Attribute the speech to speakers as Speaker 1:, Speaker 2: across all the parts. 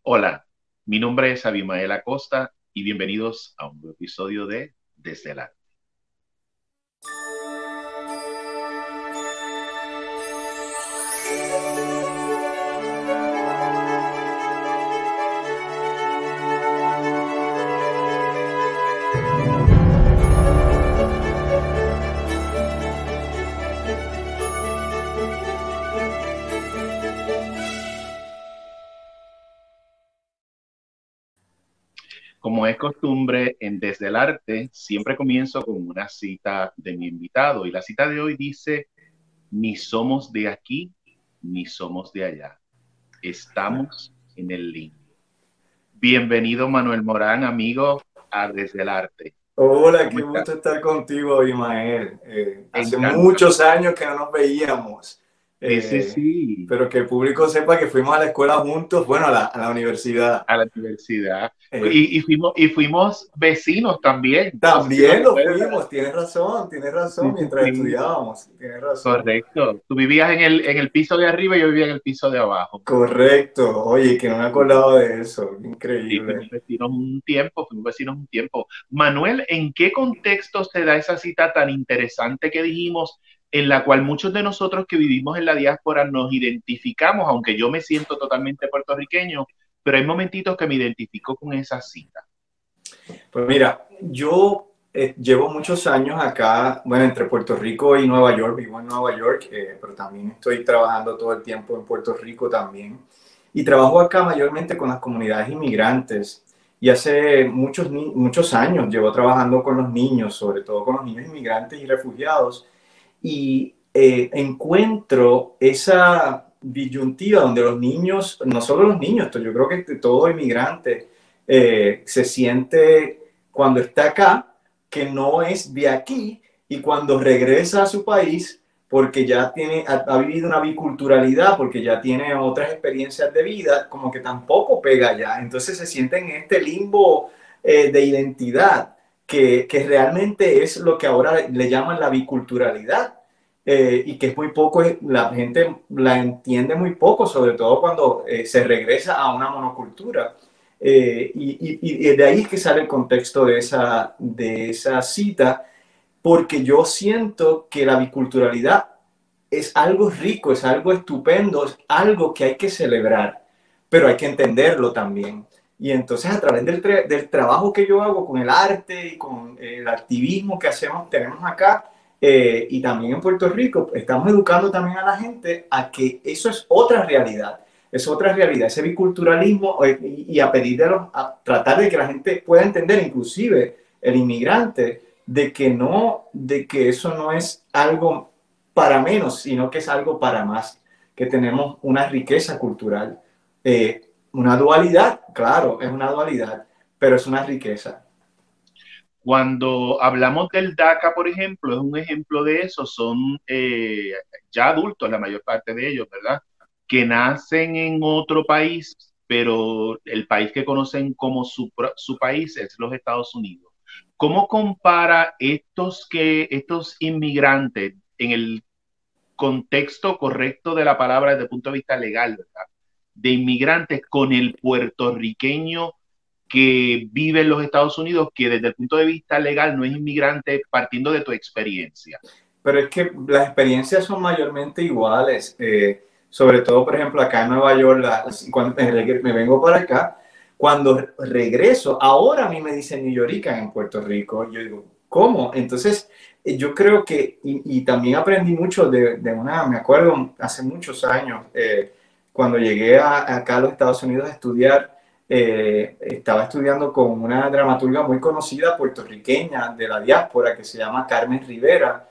Speaker 1: Hola, mi nombre es Abimael Acosta y bienvenidos a un nuevo episodio de Desde el Arte. Como es costumbre en Desde el Arte, siempre comienzo con una cita de mi invitado y la cita de hoy dice, ni somos de aquí, ni somos de allá, estamos en el limbo. Bienvenido Manuel Morán, amigo, a Desde el Arte.
Speaker 2: Hola,
Speaker 1: ¿Cómo
Speaker 2: qué
Speaker 1: estás?
Speaker 2: gusto estar contigo, Imael. Hace
Speaker 1: Encantado.
Speaker 2: muchos años que no nos veíamos,
Speaker 1: Sí, sí,
Speaker 2: eh,
Speaker 1: sí,
Speaker 2: pero que el público sepa que fuimos a la escuela juntos, bueno, a la universidad.
Speaker 1: a la universidad.
Speaker 2: Eh,
Speaker 1: Y fuimos vecinos también, no sé si lo
Speaker 2: También lo
Speaker 1: recuerdas.
Speaker 2: fuimos, tienes
Speaker 1: Sí,
Speaker 2: razón,
Speaker 1: sí,
Speaker 2: mientras
Speaker 1: sí.
Speaker 2: estudiábamos, tienes razón.
Speaker 1: Correcto. Tú vivías en el piso de arriba y yo vivía en el piso de abajo.
Speaker 2: Correcto, oye, que no me
Speaker 1: Sí,
Speaker 2: acordaba de eso,
Speaker 1: sí,
Speaker 2: increíble.
Speaker 1: fuimos vecinos un tiempo. Manuel, ¿en qué contexto se da esa cita tan interesante que dijimos, en la cual muchos de nosotros que vivimos en la diáspora nos identificamos, aunque yo me siento totalmente puertorriqueño, pero hay momentitos que me identifico con esa cita?
Speaker 2: Pues mira, yo llevo muchos años acá, bueno, entre Puerto Rico y Nueva York, vivo en Nueva York, pero también estoy trabajando todo el tiempo en Puerto Rico también. Y trabajo acá mayormente con las comunidades inmigrantes. Y hace muchos años llevo trabajando con los niños, sobre todo con los niños inmigrantes y refugiados. Y encuentro esa disyuntiva donde los niños, no solo los niños, yo creo que todo inmigrante se siente cuando está acá que no es de aquí y cuando regresa a su país porque ya ha vivido una biculturalidad, porque ya tiene otras experiencias de vida, como que tampoco pega ya. Entonces se sienten en este limbo de identidad que realmente es lo que ahora le llaman la biculturalidad. Y que es muy poco, la gente la entiende muy poco, sobre todo cuando se regresa a una monocultura. Y de ahí es que sale el contexto de esa cita, porque yo siento que la biculturalidad es algo rico, es algo estupendo, es algo que hay que celebrar, pero hay que entenderlo también. Y entonces a través del trabajo que yo hago con el arte y con el activismo que tenemos acá y también en Puerto Rico, estamos educando también a la gente a que eso es otra realidad, ese biculturalismo y a a tratar de que la gente pueda entender, inclusive el inmigrante, de que eso no es algo para menos, sino que es algo para más, que tenemos una riqueza cultural. Una dualidad, claro, es una dualidad, pero es una riqueza.
Speaker 1: Cuando hablamos del DACA, por ejemplo, es un ejemplo de eso, son ya adultos, la mayor parte de ellos, ¿verdad? Que nacen en otro país, pero el país que conocen como su país es los Estados Unidos. ¿Cómo compara estos inmigrantes en el contexto correcto de la palabra desde el punto de vista legal, ¿verdad? De inmigrantes con el puertorriqueño que vive en los Estados Unidos, que desde el punto de vista legal no es inmigrante, partiendo de tu experiencia?
Speaker 2: Pero es que las experiencias son mayormente iguales. Sobre todo, por ejemplo, acá en Nueva York, cuando me vengo para acá, cuando regreso, ahora a mí me dicen New Yorker en Puerto Rico. Yo digo, ¿cómo? Entonces, yo creo que, y también aprendí mucho me acuerdo hace muchos años, cuando llegué acá a los Estados Unidos a estudiar, estaba estudiando con una dramaturga muy conocida puertorriqueña de la diáspora que se llama Carmen Rivera.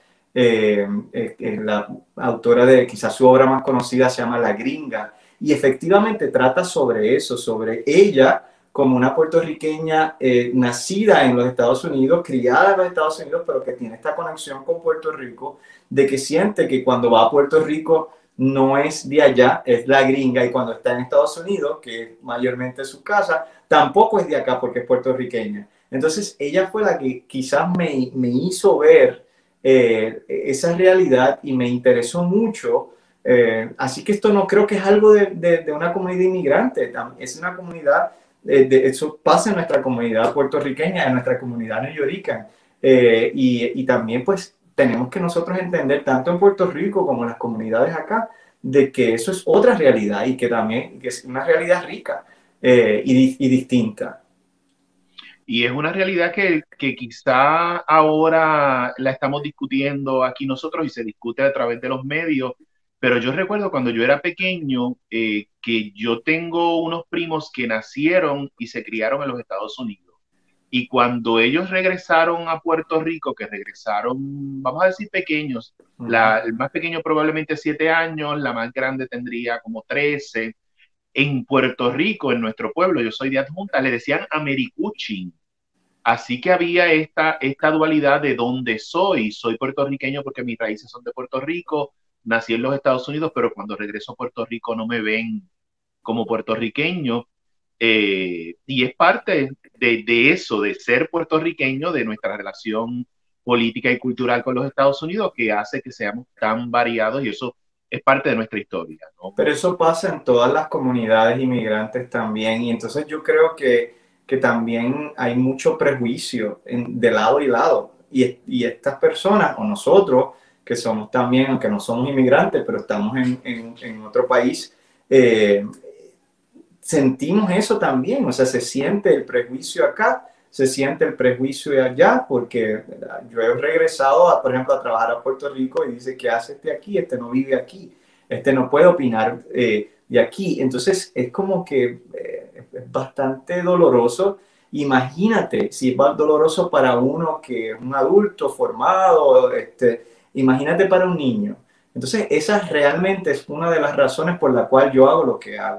Speaker 2: La autora de quizás su obra más conocida se llama La Gringa, y efectivamente trata sobre eso, sobre ella como una puertorriqueña nacida en los Estados Unidos, criada en los Estados Unidos, pero que tiene esta conexión con Puerto Rico, de que siente que cuando va a Puerto Rico no es de allá, es la gringa, y cuando está en Estados Unidos, que es mayormente su casa, tampoco es de acá porque es puertorriqueña. Entonces ella fue la que quizás me hizo ver esa realidad y me interesó mucho Así que esto no creo que es algo de una comunidad inmigrante, es una comunidad, eso pasa en nuestra comunidad puertorriqueña, en nuestra comunidad neoyoricana. Y también pues tenemos que nosotros entender, tanto en Puerto Rico como en las comunidades acá, de que eso es otra realidad y que también que es una realidad rica y distinta.
Speaker 1: Y es una realidad que quizá ahora la estamos discutiendo aquí nosotros y se discute a través de los medios, pero yo recuerdo cuando yo era pequeño que yo tengo unos primos que nacieron y se criaron en los Estados Unidos. Y cuando ellos regresaron a Puerto Rico, que regresaron, vamos a decir, pequeños, el más pequeño probablemente 7 años, la más grande tendría como 13. En Puerto Rico, en nuestro pueblo, yo soy de Adjunta, le decían Americuchin. Así que había esta dualidad de dónde soy. Soy puertorriqueño porque mis raíces son de Puerto Rico, nací en los Estados Unidos, pero cuando regreso a Puerto Rico no me ven como puertorriqueño. Y es parte de eso, de ser puertorriqueño, de nuestra relación política y cultural con los Estados Unidos, que hace que seamos tan variados y eso es parte de nuestra historia, ¿no?
Speaker 2: Pero eso pasa en todas las comunidades inmigrantes también, y entonces yo creo que también hay mucho prejuicio de lado y lado, y estas personas, o nosotros, que somos también, aunque no somos inmigrantes, pero estamos en otro país, eh, sentimos eso también, o sea, se siente el prejuicio acá, se siente el prejuicio allá, porque yo he regresado, por ejemplo, a trabajar a Puerto Rico y dice, ¿qué hace este aquí? Este no vive aquí, este no puede opinar de aquí. Entonces, es como que es bastante doloroso. Imagínate, si es más doloroso para uno que es un adulto formado, imagínate para un niño. Entonces, esa realmente es una de las razones por la cual yo hago lo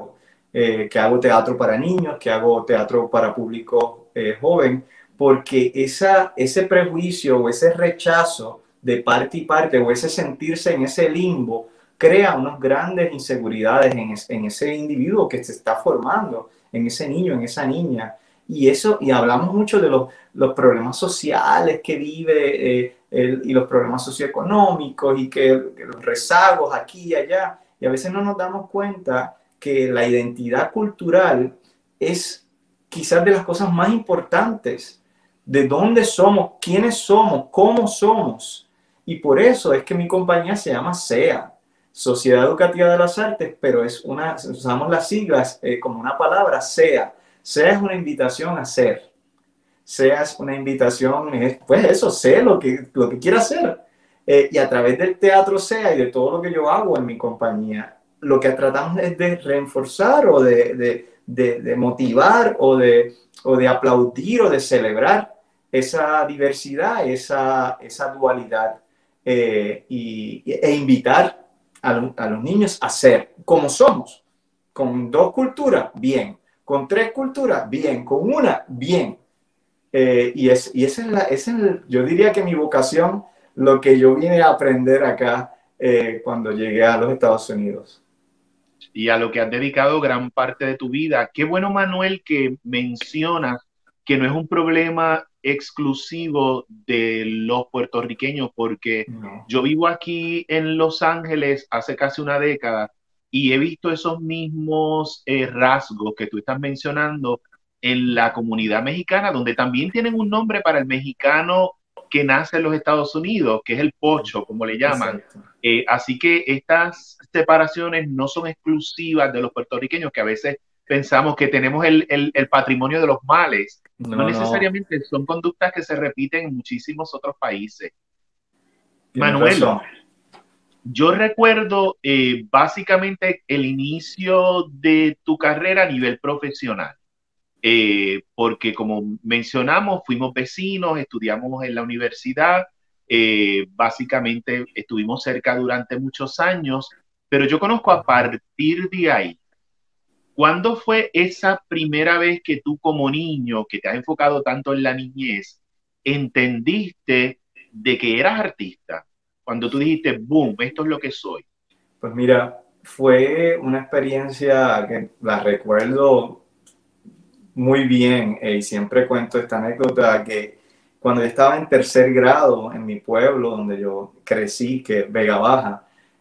Speaker 2: que hago teatro para niños, que hago teatro para público joven, porque ese prejuicio o ese rechazo de parte y parte o ese sentirse en ese limbo crea unas grandes inseguridades en ese individuo que se está formando, en ese niño, en esa niña. Y hablamos mucho de los problemas sociales que vive y los problemas socioeconómicos y que los rezagos aquí y allá. Y a veces no nos damos cuenta que la identidad cultural es quizás de las cosas más importantes, de dónde somos, quiénes somos, cómo somos. Y por eso es que mi compañía se llama SEA, Sociedad Educativa de las Artes, pero usamos las siglas como una palabra, SEA. SEA es una invitación a ser. SEA es una invitación, pues eso, sé lo que quiera hacer. Y a través del teatro SEA y de todo lo que yo hago en mi compañía, lo que tratamos es de reforzar o de motivar o de aplaudir o de celebrar esa diversidad, esa dualidad e invitar a los niños a ser como somos, con 2 culturas, bien, con 3 culturas, bien, con una, bien. Y esa yo diría que mi vocación, lo que yo vine a aprender acá cuando llegué a los Estados Unidos.
Speaker 1: Y a lo que has dedicado gran parte de tu vida. Qué bueno, Manuel, que mencionas que no es un problema exclusivo de los puertorriqueños, porque
Speaker 2: No.
Speaker 1: yo vivo aquí en Los Ángeles hace casi una década y he visto esos mismos rasgos que tú estás mencionando en la comunidad mexicana, donde también tienen un nombre para el mexicano que nace en los Estados Unidos, que es el pocho, como le llaman.
Speaker 2: Exacto.
Speaker 1: Así que estas separaciones no son exclusivas de los puertorriqueños, que a veces pensamos que tenemos el patrimonio de los males. No
Speaker 2: No, no,
Speaker 1: necesariamente, son conductas que se repiten en muchísimos otros países.
Speaker 2: tienes
Speaker 1: Manuel,
Speaker 2: razón.
Speaker 1: yo recuerdo básicamente el inicio de tu carrera a nivel profesional. Porque como mencionamos, fuimos vecinos, estudiamos en la universidad, básicamente estuvimos cerca durante muchos años, pero yo conozco a partir de ahí. ¿Cuándo fue esa primera vez que tú como niño, que te has enfocado tanto en la niñez, entendiste de que eras artista? Cuando tú dijiste, boom, esto es lo que soy.
Speaker 2: Pues mira, fue una experiencia que la recuerdo muy bien y siempre cuento esta anécdota que cuando yo estaba en tercer grado en mi pueblo donde yo crecí, que es Vega Baja,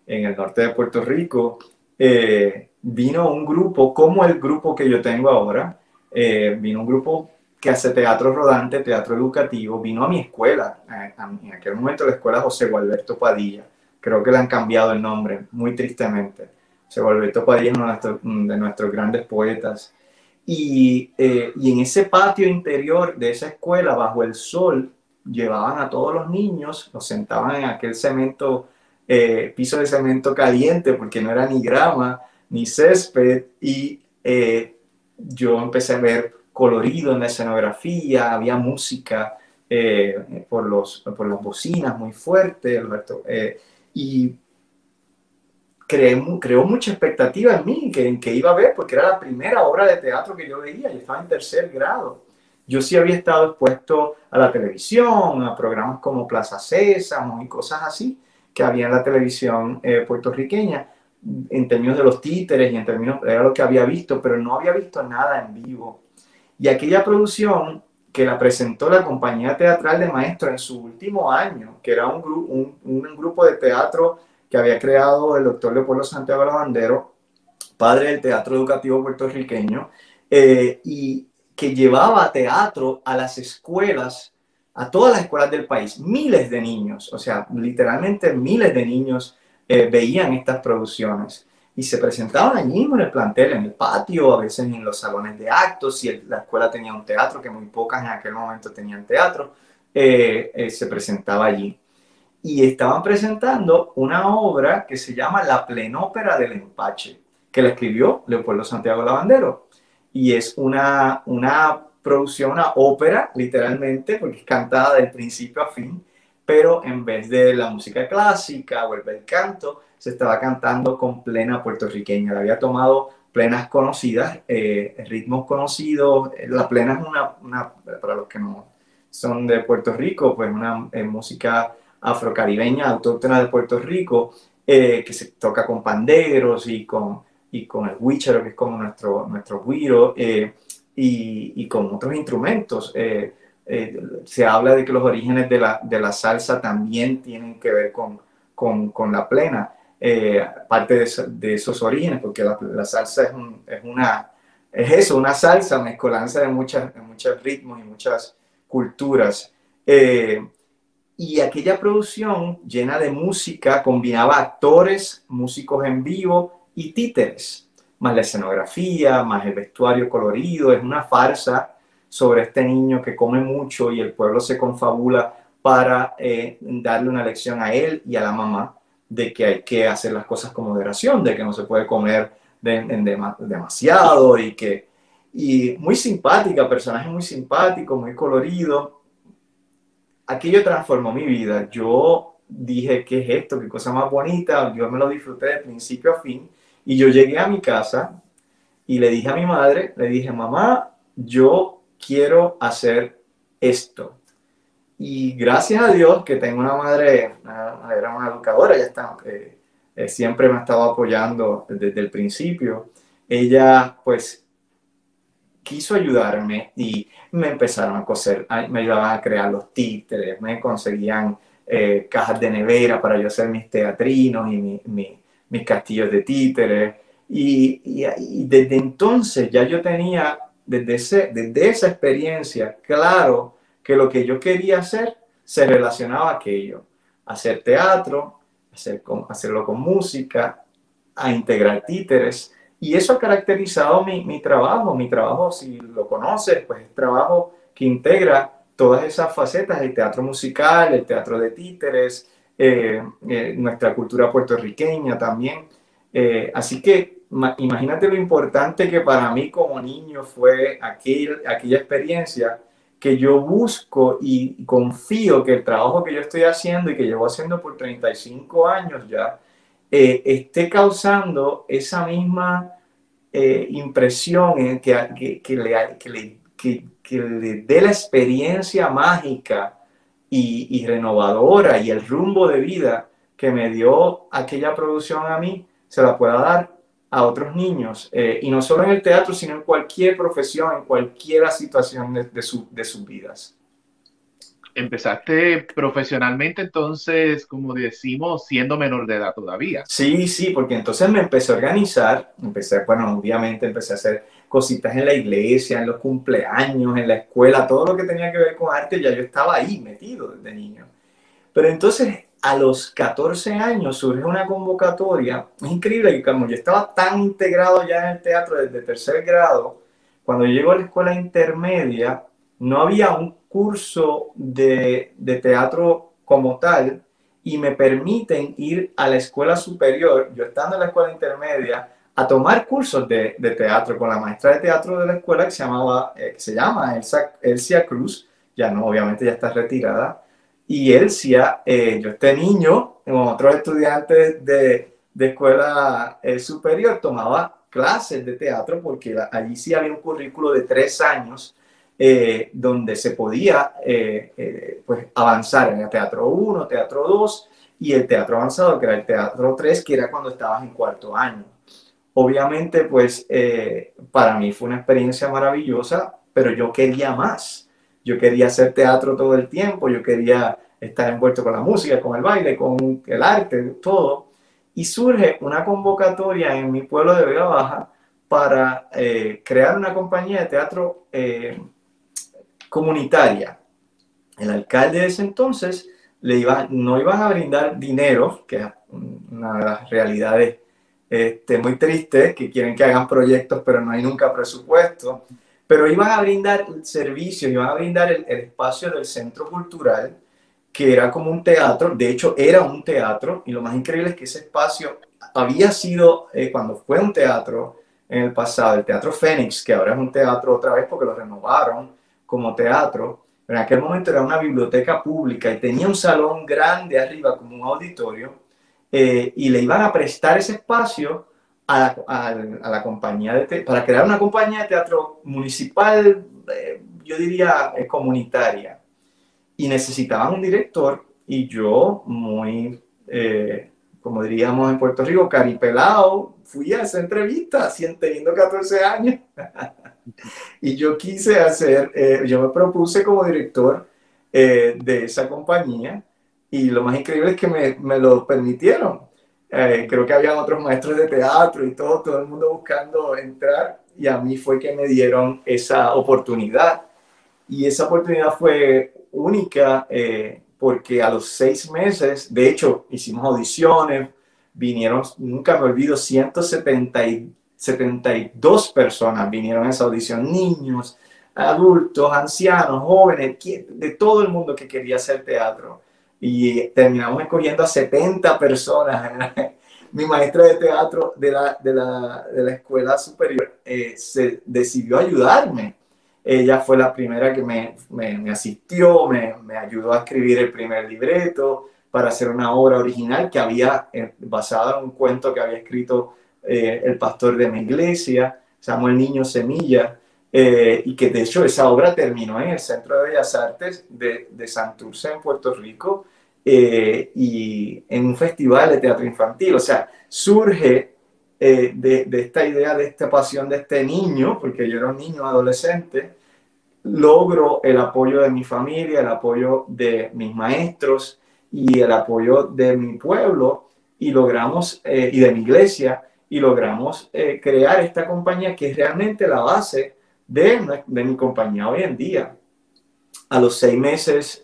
Speaker 2: en el norte de Puerto Rico, vino un grupo como el grupo que yo tengo ahora, vino un grupo que hace teatro rodante, teatro educativo, vino a mi escuela, en aquel momento la escuela José Gualberto Padilla, creo que le han cambiado el nombre, muy tristemente. José Gualberto Padilla es uno de nuestros grandes poetas. Y en ese patio interior de esa escuela, bajo el sol, llevaban a todos los niños, los sentaban en aquel cemento, piso de cemento caliente, porque no era ni grama, ni césped, y yo empecé a ver colorido en la escenografía, había música por las bocinas muy fuerte, y creó mucha expectativa en mí, que iba a ver, porque era la primera obra de teatro que yo veía, yo estaba en tercer grado. Yo sí había estado expuesto a la televisión, a programas como Plaza Sésamo y cosas así, que había en la televisión puertorriqueña, en términos de los títeres y en términos, era lo que había visto, pero no había visto nada en vivo. Y aquella producción que la presentó la Compañía Teatral de Maestros en su último año, que era un grupo de teatro que había creado el doctor Leopoldo Santiago Lavandero, padre del teatro educativo puertorriqueño, y que llevaba teatro a las escuelas, a todas las escuelas del país. Miles de niños, o sea, literalmente miles de niños veían estas producciones y se presentaban allí mismo en el plantel, en el patio, a veces en los salones de actos, si la escuela tenía un teatro, que muy pocas en aquel momento tenían teatro, se presentaba allí. Y estaban presentando una obra que se llama La Plenópera del Empache, que la escribió Leopoldo Santiago Lavandero. Y es una producción, una ópera, literalmente, porque es cantada del principio a fin, pero en vez de la música clásica o el bel canto, se estaba cantando con plena puertorriqueña. Le había tomado plenas conocidas, ritmos conocidos. La plena es para los que no son de Puerto Rico, pues una música afrocaribeña, autóctona de Puerto Rico, que se toca con panderos y con el huichero, que es como nuestro güiro, y con otros instrumentos. Se habla de que los orígenes de la salsa también tienen que ver con la plena, parte de esos orígenes, porque la salsa es eso, una salsa, mezcolanza de muchos ritmos y muchas culturas. Y aquella producción llena de música combinaba actores, músicos en vivo y títeres, más la escenografía, más el vestuario colorido. Es una farsa sobre este niño que come mucho y el pueblo se confabula para darle una lección a él y a la mamá de que hay que hacer las cosas con moderación, de que no se puede comer demasiado y muy simpática, personaje muy simpático, muy colorido. Aquello transformó mi vida. Yo dije, ¿qué es esto? ¿Qué cosa más bonita? Yo me lo disfruté de principio a fin. Y yo llegué a mi casa y le dije a mi madre, le dije, mamá, yo quiero hacer esto. Y gracias a Dios que tengo una madre, era una educadora, ya está, siempre me ha estado apoyando desde el principio. Ella, pues, quiso ayudarme y me empezaron a coser, me ayudaban a crear los títeres, me conseguían cajas de nevera para yo hacer mis teatrinos y mis castillos de títeres. Y desde entonces ya yo tenía, desde esa experiencia, claro que lo que yo quería hacer se relacionaba a aquello, hacer teatro, hacerlo con música, a integrar títeres. Y eso ha caracterizado mi trabajo. Mi trabajo, si lo conoces, pues es trabajo que integra todas esas facetas, el teatro musical, el teatro de títeres, nuestra cultura puertorriqueña también. Así que imagínate lo importante que para mí como niño fue aquella experiencia que yo busco y confío que el trabajo que yo estoy haciendo y que llevo haciendo por 35 años ya, esté causando esa misma impresión que le dé la experiencia mágica y renovadora y el rumbo de vida que me dio aquella producción a mí, se la pueda dar a otros niños. Y no solo en el teatro, sino en cualquier profesión, en cualquier situación de sus vidas.
Speaker 1: Empezaste profesionalmente, entonces, como decimos, siendo menor de edad todavía.
Speaker 2: Sí, sí, porque entonces me empecé a organizar, bueno, obviamente empecé a hacer cositas en la iglesia, en los cumpleaños, en la escuela, todo lo que tenía que ver con arte, ya yo estaba ahí metido desde niño. Pero entonces, a los 14 años surge una convocatoria. Es increíble que como yo estaba tan integrado ya en el teatro desde tercer grado, cuando llego a la escuela intermedia, no había un curso de teatro como tal y me permiten ir a la escuela superior, yo estando en la escuela intermedia, a tomar cursos de teatro con la maestra de teatro de la escuela que se llama Elsia Cruz, ya no, obviamente ya está retirada, y Elsia, yo este niño, como otros estudiantes de escuela superior, tomaba clases de teatro porque allí sí había un currículo de 3 años donde se podía pues avanzar en el teatro 1, teatro 2 y el teatro avanzado, que era el teatro 3, que era cuando estabas en cuarto año. Obviamente, pues para mí fue una experiencia maravillosa, pero yo quería más. Yo quería hacer teatro todo el tiempo, yo quería estar envuelto con la música, con el baile, con el arte, todo. Y surge una convocatoria en mi pueblo de Vega Baja para crear una compañía de teatro comunitaria. El alcalde de ese entonces no iban a brindar dinero, que es una de las realidades muy tristes, que quieren que hagan proyectos, pero no hay nunca presupuesto, pero iban a brindar servicios, iban a brindar el espacio del centro cultural, que era como un teatro, de hecho era un teatro, y lo más increíble es que ese espacio había sido, cuando fue un teatro en el pasado, el Teatro Fénix, que ahora es un teatro otra vez porque lo renovaron como teatro, pero en aquel momento era una biblioteca pública y tenía un salón grande arriba como un auditorio, y le iban a prestar ese espacio a la compañía para crear una compañía de teatro municipal, yo diría comunitaria, y necesitaban un director y yo muy, como diríamos en Puerto Rico, caripelado, fui a esa entrevista teniendo 14 años y yo quise hacer, yo me propuse como director de esa compañía y lo más increíble es que me lo permitieron. Creo que habían otros maestros de teatro y todo el mundo buscando entrar y a mí fue que me dieron esa oportunidad. Y esa oportunidad fue única porque a los 6 meses, de hecho, hicimos audiciones, vinieron, nunca me olvido, 172 personas vinieron a esa audición, niños, adultos, ancianos, jóvenes, de todo el mundo que quería hacer teatro. Y terminamos escogiendo a 70 personas. Mi maestra de teatro de la escuela superior se decidió ayudarme. Ella fue la primera que me asistió, me ayudó a escribir el primer libreto para hacer una obra original que había basada en un cuento que había escrito el pastor de mi iglesia, Samuel Niño Semilla, y que de hecho esa obra terminó en el Centro de Bellas Artes de Santurce en Puerto Rico, y en un festival de teatro infantil. O sea, surge de esta idea, de esta pasión de este niño, porque yo era un niño adolescente, logro el apoyo de mi familia, el apoyo de mis maestros y el apoyo de mi pueblo y logramos, y de mi iglesia, y logramos crear esta compañía que es realmente la base de mi compañía hoy en día. A los 6 meses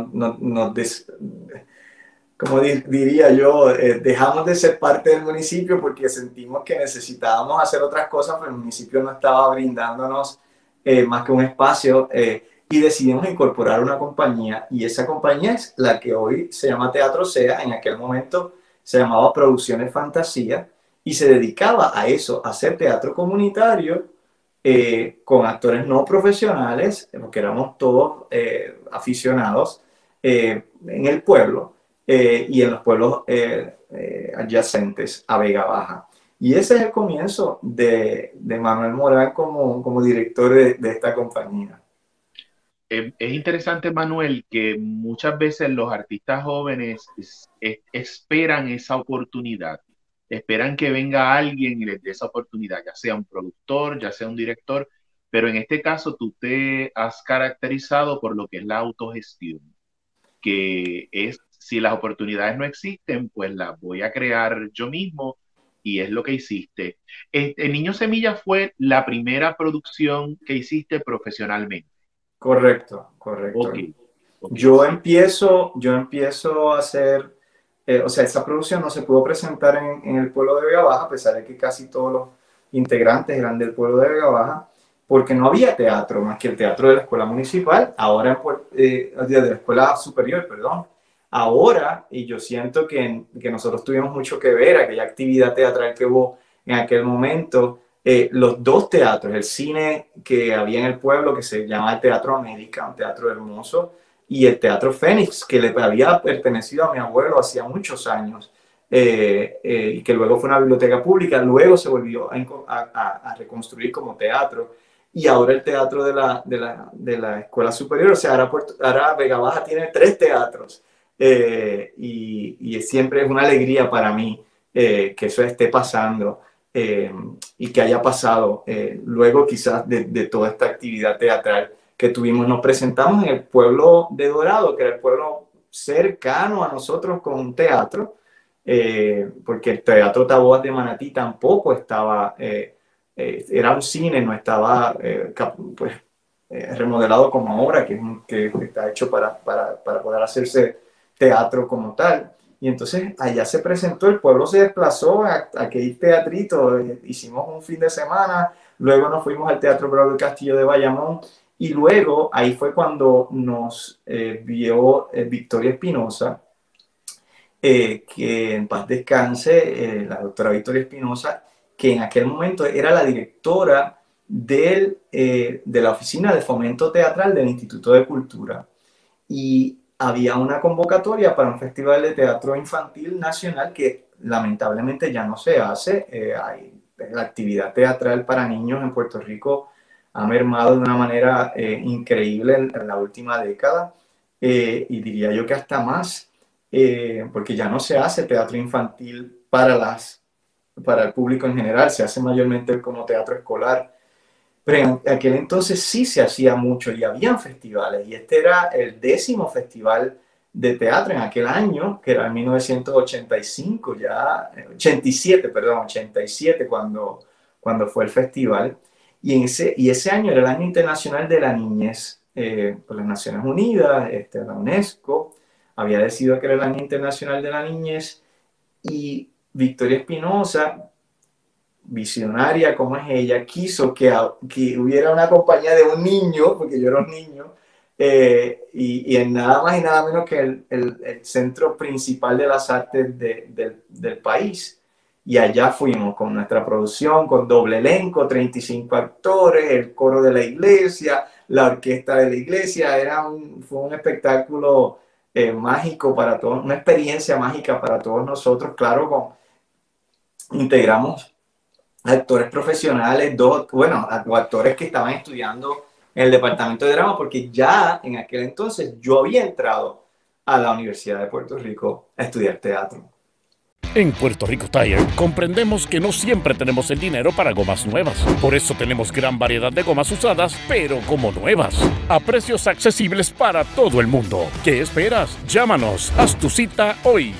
Speaker 2: como diría yo, dejamos de ser parte del municipio porque sentimos que necesitábamos hacer otras cosas, pero el municipio no estaba brindándonos más que un espacio, y decidimos incorporar una compañía y esa compañía es la que hoy se llama Teatro SEA. En aquel momento se llamaba Producciones Fantasía y se dedicaba a eso, a hacer teatro comunitario con actores no profesionales, porque éramos todos aficionados en el pueblo y en los pueblos adyacentes a Vega Baja. Y ese es el comienzo de Manuel Morán como director de esta compañía.
Speaker 1: Es interesante, Manuel, que muchas veces los artistas jóvenes esperan esa oportunidad, esperan que venga alguien y les dé esa oportunidad, ya sea un productor, ya sea un director, pero en este caso tú te has caracterizado por lo que es la autogestión, que es, si las oportunidades no existen, pues las voy a crear yo mismo y es lo que hiciste. El Niño Semilla fue la primera producción que hiciste profesionalmente.
Speaker 2: Correcto, correcto.
Speaker 1: Ok, ok,
Speaker 2: Yo empiezo a hacer, o sea, esa producción no se pudo presentar en el pueblo de Vega Baja, a pesar de que casi todos los integrantes eran del pueblo de Vega Baja, porque no había teatro, más que el teatro de la escuela municipal, ahora de la escuela superior, perdón. Ahora, y yo siento que nosotros tuvimos mucho que ver, aquella actividad teatral que hubo en aquel momento, los dos teatros, el cine que había en el pueblo, que se llama el Teatro América, un teatro hermoso, y el Teatro Fénix, que le había pertenecido a mi abuelo hacía muchos años, y que luego fue una biblioteca pública, luego se volvió a reconstruir como teatro, y ahora el teatro de la Escuela Superior, o sea, ahora Vega Baja tiene 3 teatros, y siempre es una alegría para mí que eso esté pasando. Y que haya pasado luego quizás de toda esta actividad teatral que tuvimos. Nos presentamos en el pueblo de Dorado, que era el pueblo cercano a nosotros con un teatro, porque el Teatro Taboas de Manatí tampoco estaba, era un cine, no estaba pues, remodelado como ahora, que está hecho para poder hacerse teatro como tal. Y entonces allá se presentó, el pueblo se desplazó a aquel teatrito, hicimos un fin de semana, luego nos fuimos al Teatro Bravo del Castillo de Bayamón, y luego ahí fue cuando nos vio Victoria Espinosa, que en paz descanse, la doctora Victoria Espinosa, que en aquel momento era la directora de la Oficina de Fomento Teatral del Instituto de Cultura. Y había una convocatoria para un festival de teatro infantil nacional que lamentablemente ya no se hace. La actividad teatral para niños en Puerto Rico ha mermado de una manera increíble en la última década, y diría yo que hasta más, porque ya no se hace teatro infantil para el público en general, se hace mayormente como teatro escolar. Pero en aquel entonces sí se hacía mucho y habían festivales, y este era el 10º festival de teatro en aquel año, que era en 1985, ya 87, perdón, 87 cuando fue el festival. Y ese año era el Año Internacional de la Niñez, por las Naciones Unidas, la UNESCO había decidido que era el Año Internacional de la Niñez, y Victoria Espinosa, visionaria como es ella, quiso que hubiera una compañía de un niño, porque yo era un niño, y en nada más y nada menos que el centro principal de las artes del país. Y allá fuimos con nuestra producción, con doble elenco, 35 actores, el coro de la iglesia, la orquesta de la iglesia. Fue un espectáculo mágico para todos, una experiencia mágica para todos nosotros. Claro, integramos actores profesionales, bueno, actores que estaban estudiando en el departamento de drama, porque ya en aquel entonces yo había entrado a la Universidad de Puerto Rico a estudiar teatro.
Speaker 3: En Puerto Rico Tire comprendemos que no siempre tenemos el dinero para gomas nuevas. Por eso tenemos gran variedad de gomas usadas, pero como nuevas, a precios accesibles para todo el mundo. ¿Qué esperas? Llámanos, haz tu cita hoy.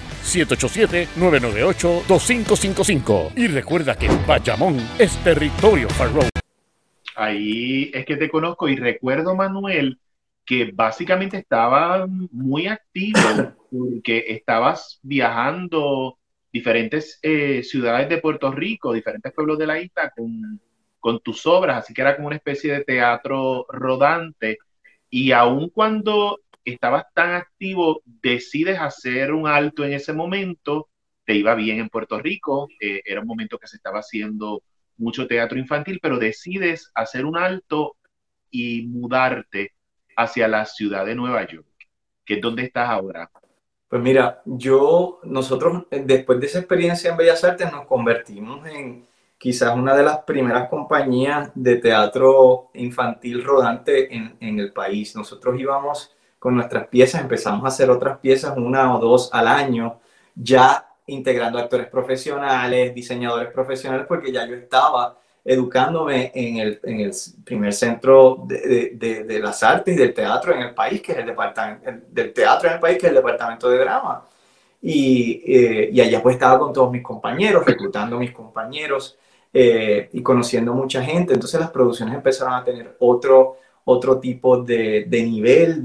Speaker 3: 787-998-2555. Y recuerda que Bayamón es territorio Farrow.
Speaker 1: Ahí es que te conozco y recuerdo, Manuel, que básicamente estaba muy activo porque estabas viajando diferentes ciudades de Puerto Rico, diferentes pueblos de la isla con tus obras, así que era como una especie de teatro rodante. Y aun cuando estabas tan activo, decides hacer un alto en ese momento, te iba bien en Puerto Rico, era un momento que se estaba haciendo mucho teatro infantil, pero decides hacer un alto y mudarte hacia la ciudad de Nueva York, que es donde estás ahora.
Speaker 2: Pues mira, nosotros después de esa experiencia en Bellas Artes nos convertimos en quizás una de las primeras compañías de teatro infantil rodante en el país. Nosotros íbamos con nuestras piezas, empezamos a hacer otras piezas, 1 o 2 al año, ya integrando actores profesionales, diseñadores profesionales, porque ya yo estaba educándome en el primer centro de las artes y del teatro en el país, que es el departamento del teatro en el país, que es el departamento de drama. Y allá pues estaba con todos mis compañeros, reclutando a mis compañeros y conociendo mucha gente. Entonces las producciones empezaron a tener otro tipo de nivel.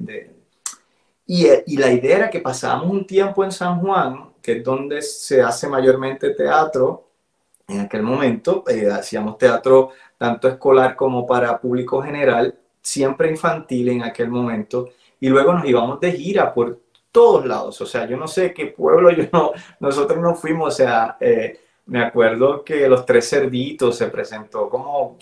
Speaker 2: Y la idea era que pasábamos un tiempo en San Juan, que es donde se hace mayormente teatro. En aquel momento hacíamos teatro tanto escolar como para público general, siempre infantil en aquel momento, y luego nos íbamos de gira por todos lados. O sea, yo no sé qué pueblo nosotros nos fuimos. O sea, me acuerdo que Los Tres Cerditos se presentó como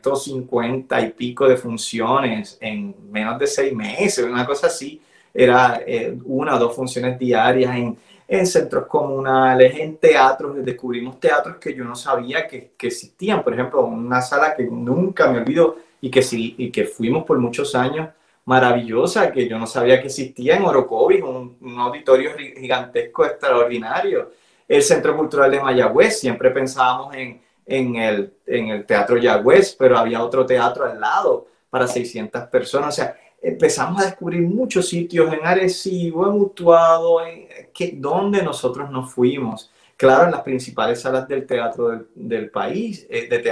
Speaker 2: 150 y pico de funciones en menos de 6 meses, una cosa así. Era 1 o 2 funciones diarias en centros comunales, en teatros. Descubrimos teatros que yo no sabía que existían. Por ejemplo, una sala que nunca me olvido y que fuimos por muchos años, maravillosa, que yo no sabía que existía, en Orocovis, un auditorio gigantesco, extraordinario. El Centro Cultural de Mayagüez, siempre pensábamos en el Teatro Yagüez, pero había otro teatro al lado para 600 personas. O sea, empezamos a descubrir muchos sitios en Arecibo, en Utuado, donde nosotros nos fuimos. Claro, en las principales salas del teatro del país,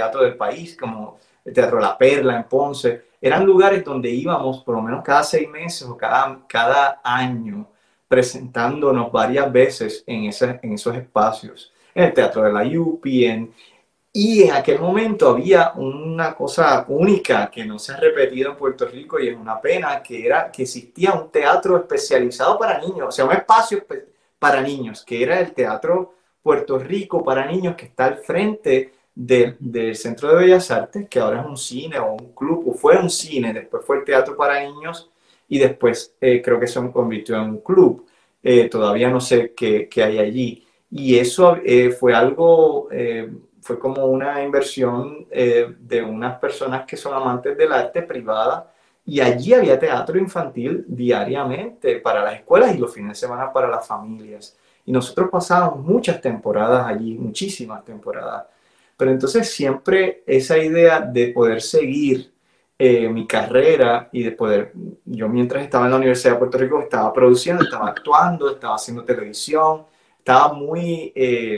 Speaker 2: como el Teatro La Perla en Ponce, eran lugares donde íbamos por lo menos cada 6 meses o cada año, presentándonos varias veces en esos espacios. En el Teatro de la Yupi, y en aquel momento había una cosa única que no se ha repetido en Puerto Rico, y es una pena, que era que existía un teatro especializado para niños, o sea, un espacio para niños, que era el Teatro Puerto Rico para niños, que está al frente del Centro de Bellas Artes, que ahora es un cine o un club, o fue un cine, después fue el Teatro para Niños, y después creo que se convirtió en un club. Todavía no sé qué hay allí. Y eso fue algo... fue como una inversión de unas personas que son amantes del arte privada, y allí había teatro infantil diariamente para las escuelas y los fines de semana para las familias. Y nosotros pasábamos muchas temporadas allí, muchísimas temporadas. Pero entonces siempre esa idea de poder seguir mi carrera y de poder, yo mientras estaba en la Universidad de Puerto Rico estaba produciendo, estaba actuando, estaba haciendo televisión, estaba muy...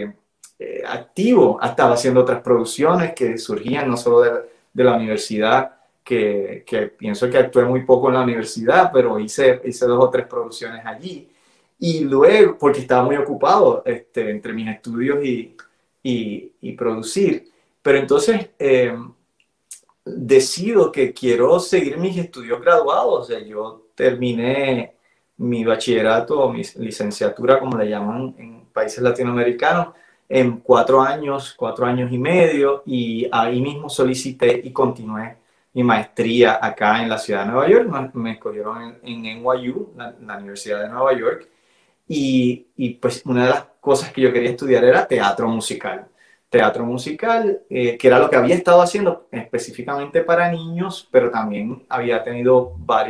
Speaker 2: activo, estaba haciendo otras producciones que surgían no solo de la universidad, que pienso que actué muy poco en la universidad, pero hice 2 o 3 producciones allí. Y luego, porque estaba muy ocupado entre mis estudios y producir. Pero entonces decido que quiero seguir mis estudios graduados. O sea, yo terminé mi bachillerato o mi licenciatura, como le llaman en países latinoamericanos, en 4 años, 4 años y medio, y ahí mismo solicité y continué mi maestría acá en la ciudad de Nueva York. Me escogieron en NYU, la Universidad de Nueva York, y pues una de las cosas que yo quería estudiar era teatro musical. Teatro musical, que era lo que había estado haciendo específicamente para niños, pero también había tenido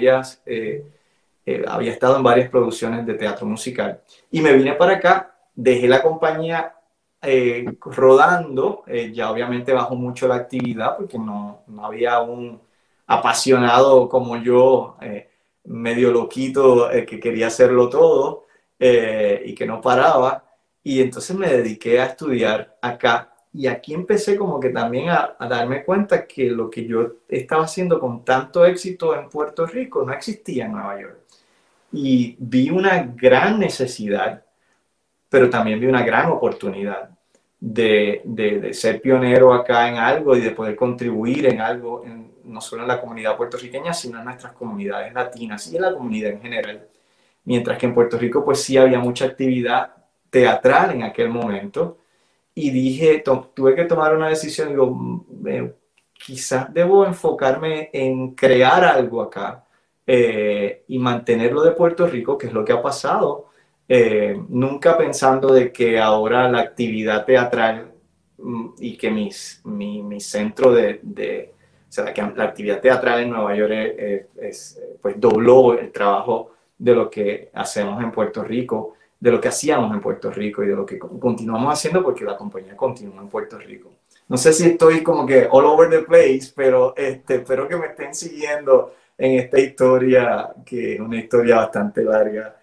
Speaker 2: había estado en varias producciones de teatro musical. Y me vine para acá, dejé la compañía rodando, ya obviamente bajó mucho la actividad porque no había un apasionado como yo, medio loquito, que quería hacerlo todo y que no paraba. Y entonces me dediqué a estudiar acá, y aquí empecé como que también a darme cuenta que lo que yo estaba haciendo con tanto éxito en Puerto Rico no existía en Nueva York. Y vi una gran necesidad, pero también vi una gran oportunidad de ser pionero acá en algo y de poder contribuir en algo, no solo en la comunidad puertorriqueña, sino en nuestras comunidades latinas y en la comunidad en general. Mientras que en Puerto Rico pues sí había mucha actividad teatral en aquel momento, y dije, tuve que tomar una decisión. Digo, quizás debo enfocarme en crear algo acá y mantenerlo de Puerto Rico, que es lo que ha pasado. Nunca pensando de que ahora la actividad teatral y que mi centro o sea, que la actividad teatral en Nueva York pues dobló el trabajo de lo que hacemos en Puerto Rico, de lo que hacíamos en Puerto Rico y de lo que continuamos haciendo, porque la compañía continúa en Puerto Rico. no sé si estoy como que all over the place, pero espero que me estén siguiendo en esta historia, que es una historia bastante larga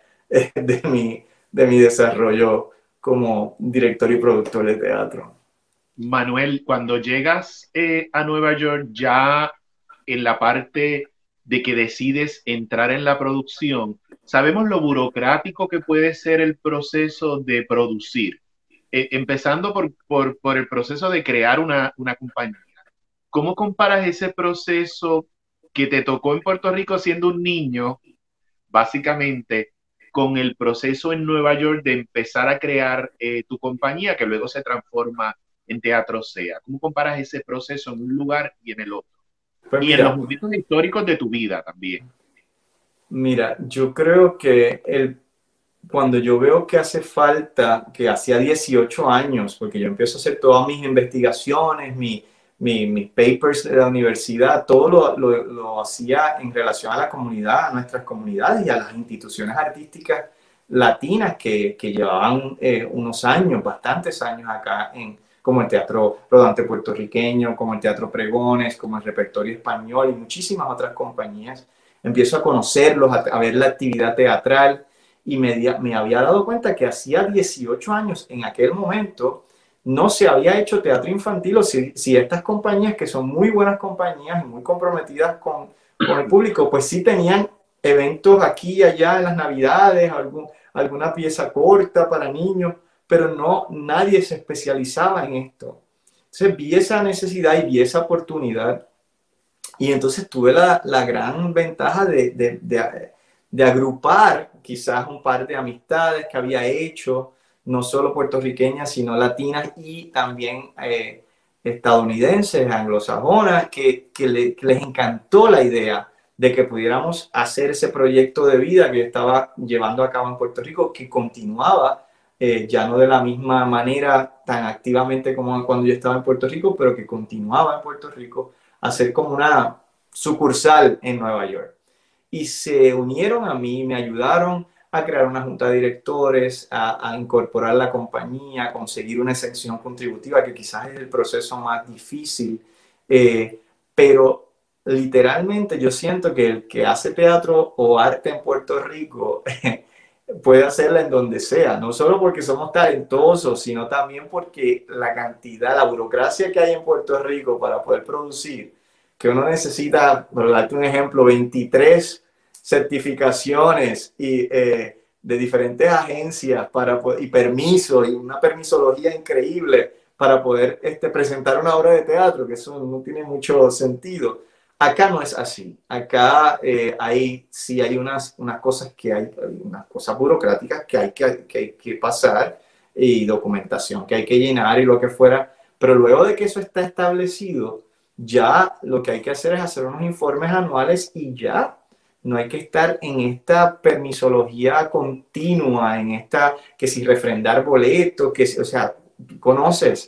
Speaker 2: de mi desarrollo como director y productor de teatro.
Speaker 1: Manuel, cuando llegas a Nueva York, ya en la parte de que decides entrar en la producción, sabemos lo burocrático que puede ser el proceso de producir, empezando por el proceso de crear una compañía. ¿Cómo comparas ese proceso que te tocó en Puerto Rico siendo un niño, básicamente, con el proceso en Nueva York de empezar a crear tu compañía que luego se transforma en Teatro SEA? ¿Cómo comparas ese proceso en un lugar y en el otro?
Speaker 2: Pues
Speaker 1: Y en los momentos históricos de tu vida también.
Speaker 2: mira, yo creo que cuando yo veo que hace falta, que hacía 18 años, porque yo empiezo a hacer todas mis investigaciones, mis papers de la universidad, todo lo hacía en relación a la comunidad, a nuestras comunidades y a las instituciones artísticas latinas que llevaban unos años, bastantes años acá, como el Teatro Rodante Puertorriqueño, como el Teatro Pregones, como el Repertorio Español y muchísimas otras compañías. Empiezo a conocerlos, a ver la actividad teatral y me había dado cuenta que hacía 18 años, en aquel momento, no se había hecho teatro infantil, o si estas compañías, que son muy buenas compañías y muy comprometidas con el público, pues sí tenían eventos aquí y allá en las Navidades, alguna pieza corta para niños, pero no, nadie se especializaba en esto. Entonces vi esa necesidad y vi esa oportunidad, y entonces tuve la gran ventaja de agrupar quizás un par de amistades que había hecho, no solo puertorriqueñas, sino latinas y también estadounidenses, anglosajonas, que les encantó la idea de que pudiéramos hacer ese proyecto de vida que yo estaba llevando a cabo en Puerto Rico, que continuaba, ya no de la misma manera tan activamente como cuando yo estaba en Puerto Rico, pero que continuaba en Puerto Rico, a ser como una sucursal en Nueva York. Y se unieron a mí, me ayudaron a crear una junta de directores, a incorporar la compañía, a conseguir una exención contributiva, que quizás es el proceso más difícil, pero literalmente yo siento que el que hace teatro o arte en Puerto Rico puede hacerla en donde sea, no solo porque somos talentosos, sino también porque la cantidad, la burocracia que hay en Puerto Rico para poder producir, que uno necesita, por darte un ejemplo, 23 certificaciones de diferentes agencias y permisos y una permisología increíble para poder presentar una obra de teatro, que eso no tiene mucho sentido. Acá no es así. Acá sí hay unas cosas unas cosas burocráticas que hay que pasar y documentación que hay que llenar y lo que fuera. Pero luego de que eso está establecido, ya lo que hay que hacer es hacer unos informes anuales y ya. No hay que estar en esta permisología continua, que si refrendar boletos, o sea, conoces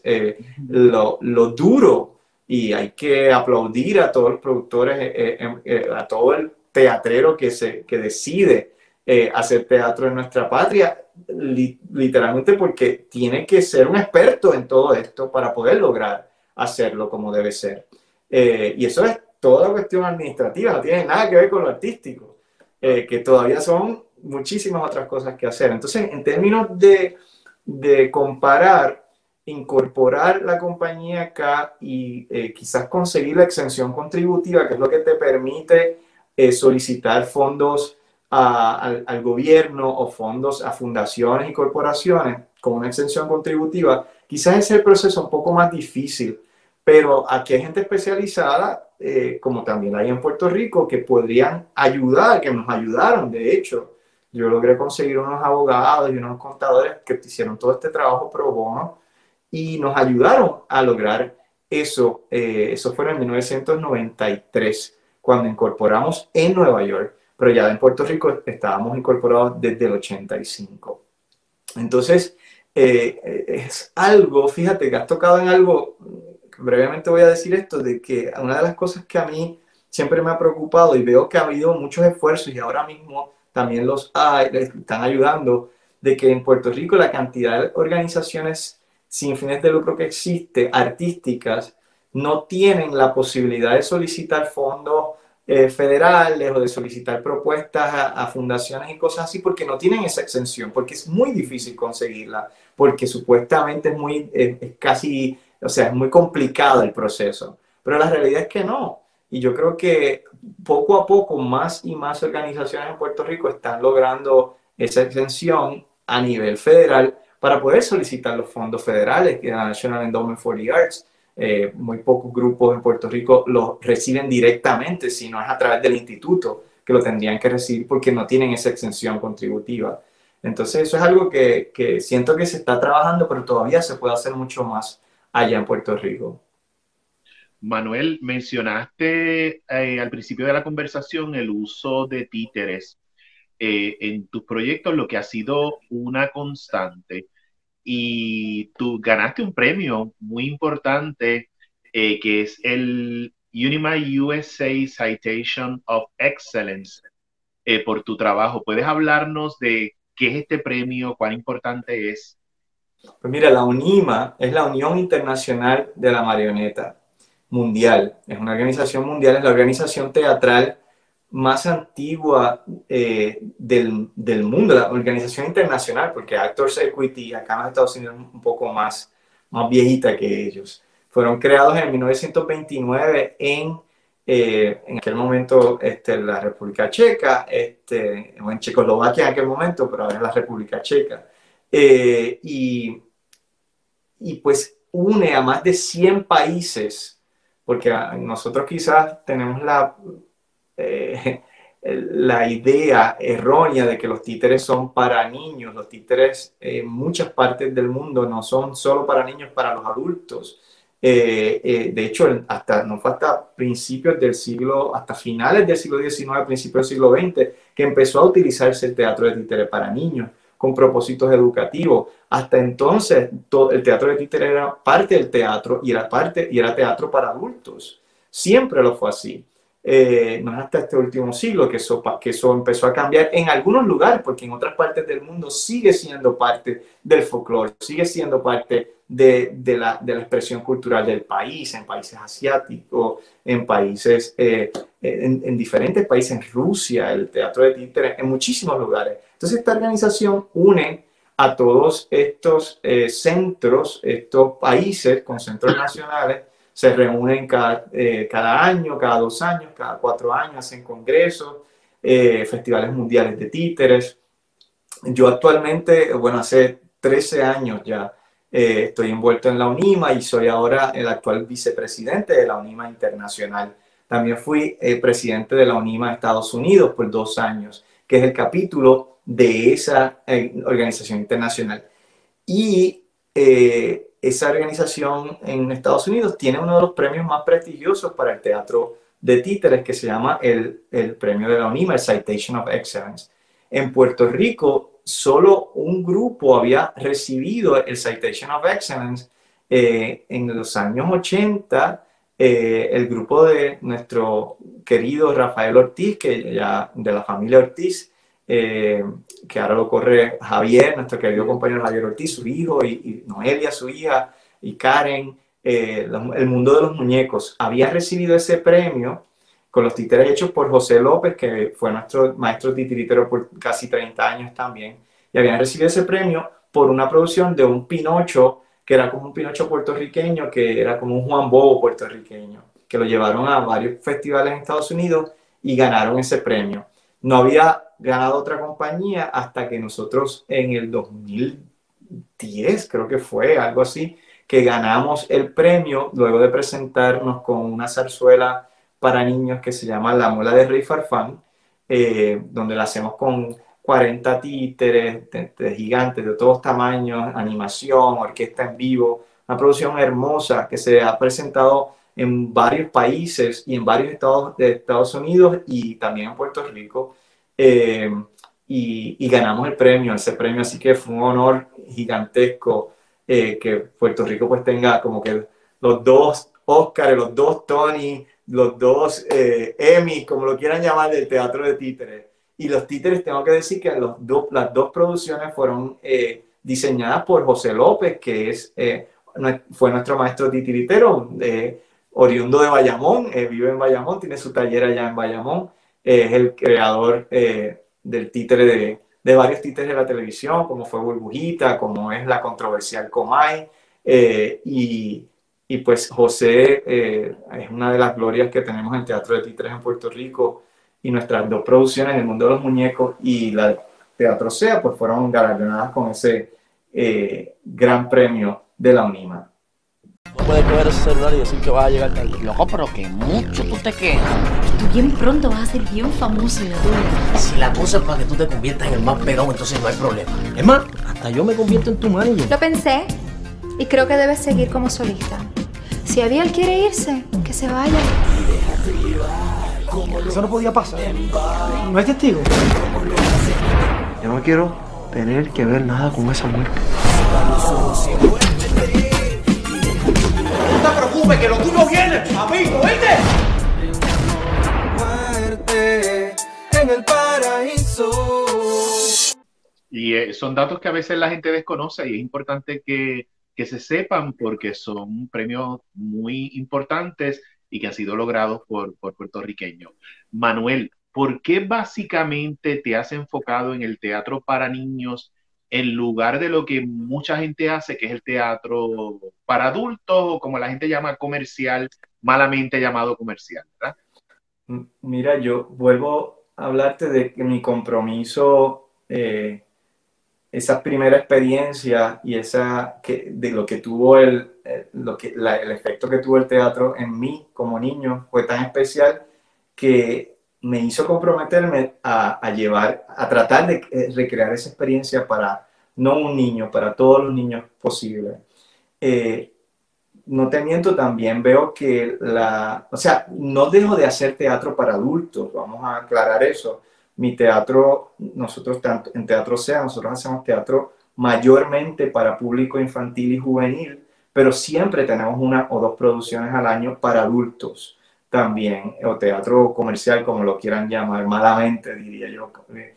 Speaker 2: lo duro, y hay que aplaudir a todos los productores, a todo el teatrero que decide hacer teatro en nuestra patria, literalmente porque tiene que ser un experto en todo esto para poder lograr hacerlo como debe ser. Y eso es toda cuestión administrativa, no tiene nada que ver con lo artístico, que todavía son muchísimas otras cosas que hacer. Entonces, en términos de comparar, incorporar la compañía acá y quizás conseguir la exención contributiva, que es lo que te permite solicitar fondos al gobierno o fondos a fundaciones y corporaciones con una exención contributiva, quizás es el proceso un poco más difícil. Pero aquí hay gente especializada, como también hay en Puerto Rico, que podrían ayudar, que nos ayudaron. De hecho, yo logré conseguir unos abogados y unos contadores que hicieron todo este trabajo pro bono y nos ayudaron a lograr eso. Eso fue en 1993, cuando incorporamos en Nueva York, pero ya en Puerto Rico estábamos incorporados desde el 85. Entonces, es algo, fíjate que has tocado en algo. Brevemente voy a decir esto, de que una de las cosas que a mí siempre me ha preocupado, y veo que ha habido muchos esfuerzos y ahora mismo también les están ayudando, de que en Puerto Rico la cantidad de organizaciones sin fines de lucro que existe, artísticas, no tienen la posibilidad de solicitar fondos federales o de solicitar propuestas a fundaciones y cosas así porque no tienen esa exención, porque es muy difícil conseguirla, porque supuestamente es casi, o sea, es muy complicado el proceso, pero la realidad es que no. Y yo creo que poco a poco más y más organizaciones en Puerto Rico están logrando esa exención a nivel federal para poder solicitar los fondos federales, que es la National Endowment for the Arts. Muy pocos grupos en Puerto Rico los reciben directamente, si no es a través del instituto que lo tendrían que recibir porque no tienen esa exención contributiva. Entonces eso es algo que siento que se está trabajando, pero todavía se puede hacer mucho más allá en Puerto Rico.
Speaker 1: Manuel, mencionaste al principio de la conversación el uso de títeres en tus proyectos, lo que ha sido una constante. Y tú ganaste un premio muy importante que es el Unima USA Citation of Excellence por tu trabajo. ¿Puedes hablarnos de qué es este premio, cuán importante es?
Speaker 2: Pues mira, la UNIMA es la Unión Internacional de la Marioneta Mundial. Es una organización mundial, es la organización teatral más antigua del mundo, la organización internacional, porque Actors Equity acá en los Estados Unidos es un poco más viejita que ellos. Fueron creados en 1929 en aquel momento la República Checa, o en Checoslovaquia en aquel momento, pero ahora es la República Checa. Y pues une a más de 100 países, porque nosotros quizás tenemos la idea errónea de que los títeres son para niños. Los títeres en muchas partes del mundo no son solo para niños, para los adultos. De hecho, no fue hasta principios del siglo, hasta finales del siglo XIX, principios del siglo XX, que empezó a utilizarse el teatro de títeres para niños con propósitos educativos. Hasta entonces, el teatro de títeres era parte del teatro y era teatro para adultos. Siempre lo fue así. No es hasta este último siglo que eso empezó a cambiar en algunos lugares, porque en otras partes del mundo sigue siendo parte del folclore, sigue siendo parte de la expresión cultural del país, en países asiáticos, en países, en diferentes países, en Rusia, el teatro de títeres, en muchísimos lugares. Entonces esta organización une a todos estos centros, estos países con centros nacionales, se reúnen cada año, cada 2 años, cada 4 años, hacen congresos, festivales mundiales de títeres. Yo actualmente, bueno, hace 13 años ya estoy envuelto en la UNIMA y soy ahora el actual vicepresidente de la UNIMA Internacional. También fui presidente de la UNIMA Estados Unidos por 2 años, que es el capítulo de esa organización internacional. Y esa organización en Estados Unidos tiene uno de los premios más prestigiosos para el teatro de títeres, que se llama el premio de la UNIMA, el Citation of Excellence. En Puerto Rico, solo un grupo había recibido el Citation of Excellence. En los años 80, el grupo de nuestro querido Rafael Ortiz, que ya de la familia Ortiz, que ahora lo corre Javier, nuestro querido compañero Javier Ortiz, su hijo, y Noelia, su hija, y Karen, el mundo de los muñecos, había recibido ese premio con los títeres hechos por José López, que fue nuestro maestro titiritero por casi 30 años también, y habían recibido ese premio por una producción de un Pinocho, que era como un Pinocho puertorriqueño, que era como un Juan Bobo puertorriqueño, que lo llevaron a varios festivales en Estados Unidos y ganaron ese premio. No había ganado otra compañía hasta que nosotros en el 2010, creo que fue, algo así, que ganamos el premio luego de presentarnos con una zarzuela para niños que se llama La Muela de Rey Farfán, donde la hacemos con 40 títeres de gigantes de todos tamaños, animación, orquesta en vivo, una producción hermosa que se ha presentado en varios países y en varios estados de Estados Unidos y también en Puerto Rico. Y ganamos ese premio, así que fue un honor gigantesco que Puerto Rico pues tenga como que los 2 Óscar, los 2 Tony, los 2 Emmy, como lo quieran llamar, del teatro de títeres. Y los títeres, tengo que decir que las dos producciones fueron diseñadas por José López, que fue nuestro maestro titiritero, oriundo de Bayamón, vive en Bayamón, tiene su taller allá en Bayamón, es el creador del títere de varios títeres de la televisión, como fue Burbujita, como es la controversial Comay, y pues José es una de las glorias que tenemos en el Teatro de Títeres en Puerto Rico, y nuestras dos producciones, El Mundo de los Muñecos y la Teatro Sea, pues fueron galardonadas con ese gran premio de la UNIMA.
Speaker 4: No puedes coger ese celular y decir que vas a llegar tarde. Loco, pero que mucho tú te quejas.
Speaker 5: Tú bien pronto vas a ser bien famoso, Yadul.
Speaker 4: Si la cosa es para que tú te conviertas en el más pegado, entonces no hay problema. Es más, hasta yo me convierto en tu manager.
Speaker 6: Lo pensé y creo que debes seguir como solista. Si Abiel quiere irse, que se vaya.
Speaker 7: Eso no podía pasar. ¿No hay testigo?
Speaker 8: Yo no quiero tener que ver nada con esa muerte.
Speaker 7: No te preocupes, que lo tuyo viene, amigo, ¿viste?
Speaker 9: Muerte en el paraíso.
Speaker 1: Y son datos que a veces la gente desconoce y es importante que se sepan porque son premios muy importantes y que han sido logrados por puertorriqueños. Manuel, ¿por qué básicamente te has enfocado en el teatro para niños en lugar de lo que mucha gente hace, que es el teatro para adultos o como la gente llama comercial, malamente llamado comercial, ¿verdad?
Speaker 2: Mira, yo vuelvo a hablarte de que mi compromiso, esa primera experiencia y de lo que tuvo el efecto que tuvo el teatro en mí como niño fue tan especial que me hizo comprometerme a tratar de recrear esa experiencia para no un niño, para todos los niños posibles. No te miento, también veo que no dejo de hacer teatro para adultos, vamos a aclarar eso. Mi teatro, en Teatro Sea, nosotros hacemos teatro mayormente para público infantil y juvenil, pero siempre tenemos una o dos producciones al año para adultos también, o teatro comercial, como lo quieran llamar, malamente diría yo.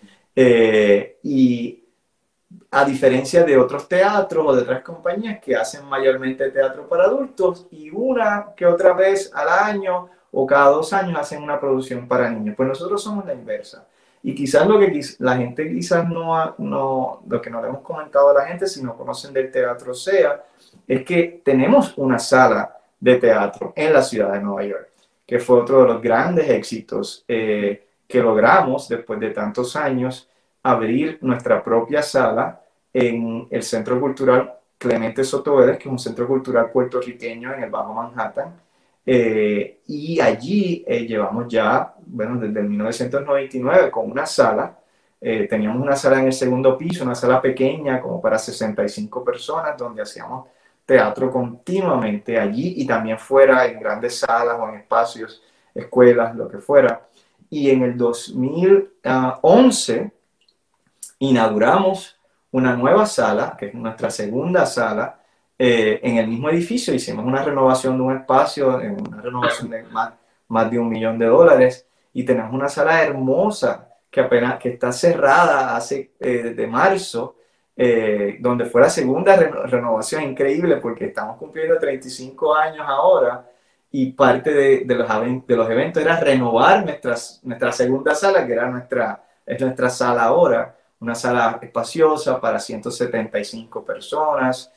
Speaker 2: Y a diferencia de otros teatros o de otras compañías que hacen mayormente teatro para adultos y una que otra vez al año o cada 2 años hacen una producción para niños, pues nosotros somos la inversa. Y quizás lo que la gente quizás lo que no le hemos comentado a la gente, si no conocen del Teatro Sea, es que tenemos una sala de teatro en la ciudad de Nueva York, que fue otro de los grandes éxitos que logramos después de tantos años, abrir nuestra propia sala en el Centro Cultural Clemente Soto Vélez, que es un centro cultural puertorriqueño en el Bajo Manhattan. Y allí llevamos ya, desde el 1999 con una sala. Teníamos una sala en el segundo piso, una sala pequeña como para 65 personas, donde hacíamos teatro continuamente allí y también fuera en grandes salas o en espacios, escuelas, lo que fuera. Y en el 2011 inauguramos una nueva sala, que es nuestra segunda sala, en el mismo edificio. Hicimos una renovación de un espacio, una renovación de más de $1 millón, y tenemos una sala hermosa que está cerrada desde marzo, donde fue la segunda renovación, increíble porque estamos cumpliendo 35 años ahora y parte de los eventos era renovar nuestra segunda sala, que es nuestra sala ahora, una sala espaciosa para 175 personas,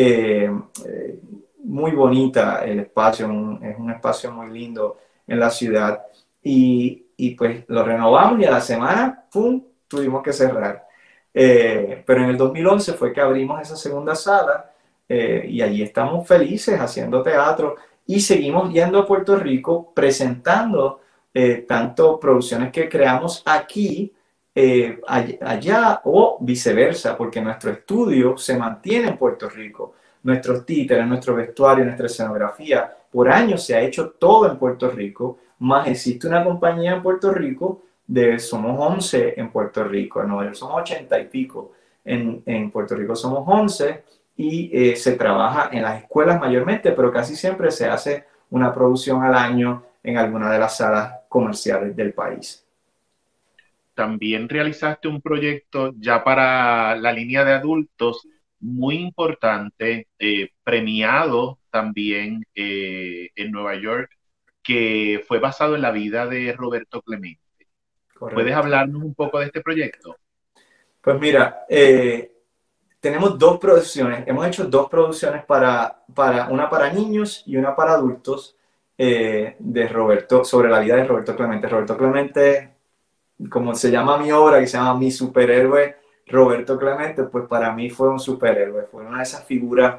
Speaker 2: muy bonita el espacio, es un espacio muy lindo en la ciudad y pues lo renovamos y a la semana, ¡pum!, tuvimos que cerrar. Pero en el 2011 fue que abrimos esa segunda sala y allí estamos felices haciendo teatro y seguimos yendo a Puerto Rico presentando tanto producciones que creamos aquí, allá o viceversa, porque nuestro estudio se mantiene en Puerto Rico. Nuestros títeres, nuestro vestuario, nuestra escenografía, por años se ha hecho todo en Puerto Rico, más existe una compañía en Puerto Rico, somos 11 en Puerto Rico, en Nueva York somos 80 y pico, en Puerto Rico somos 11 y se trabaja en las escuelas mayormente, pero casi siempre se hace una producción al año en alguna de las salas comerciales del país.
Speaker 1: También realizaste un proyecto ya para la línea de adultos muy importante, premiado también en Nueva York, que fue basado en la vida de Roberto Clemente.
Speaker 2: Correcto.
Speaker 1: ¿Puedes hablarnos un poco de este proyecto?
Speaker 2: Pues mira, tenemos dos producciones. Hemos hecho dos producciones una para niños y una para adultos de Roberto, sobre la vida de Roberto Clemente. Roberto Clemente, como se llama mi obra, que se llama Mi Superhéroe Roberto Clemente, pues para mí fue un superhéroe. Fue una de esas figuras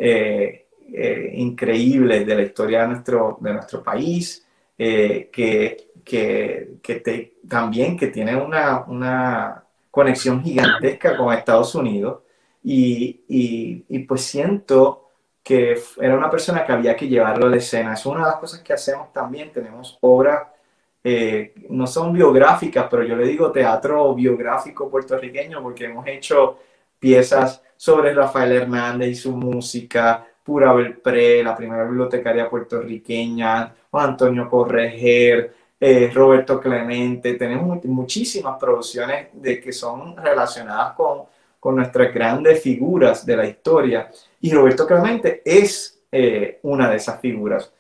Speaker 2: increíbles de la historia de nuestro país, también que tiene una conexión gigantesca con Estados Unidos y pues siento que era una persona que había que llevarlo a la escena. Es una de las cosas que hacemos también. Tenemos obras, no son biográficas, pero yo le digo teatro biográfico puertorriqueño porque hemos hecho piezas sobre Rafael Hernández y su música, Pura Belpré, la primera bibliotecaria puertorriqueña, Juan Antonio Correger, Roberto Clemente. Tenemos muchísimas producciones que son relacionadas con nuestras grandes figuras de la historia, y Roberto Clemente es una de esas figuras.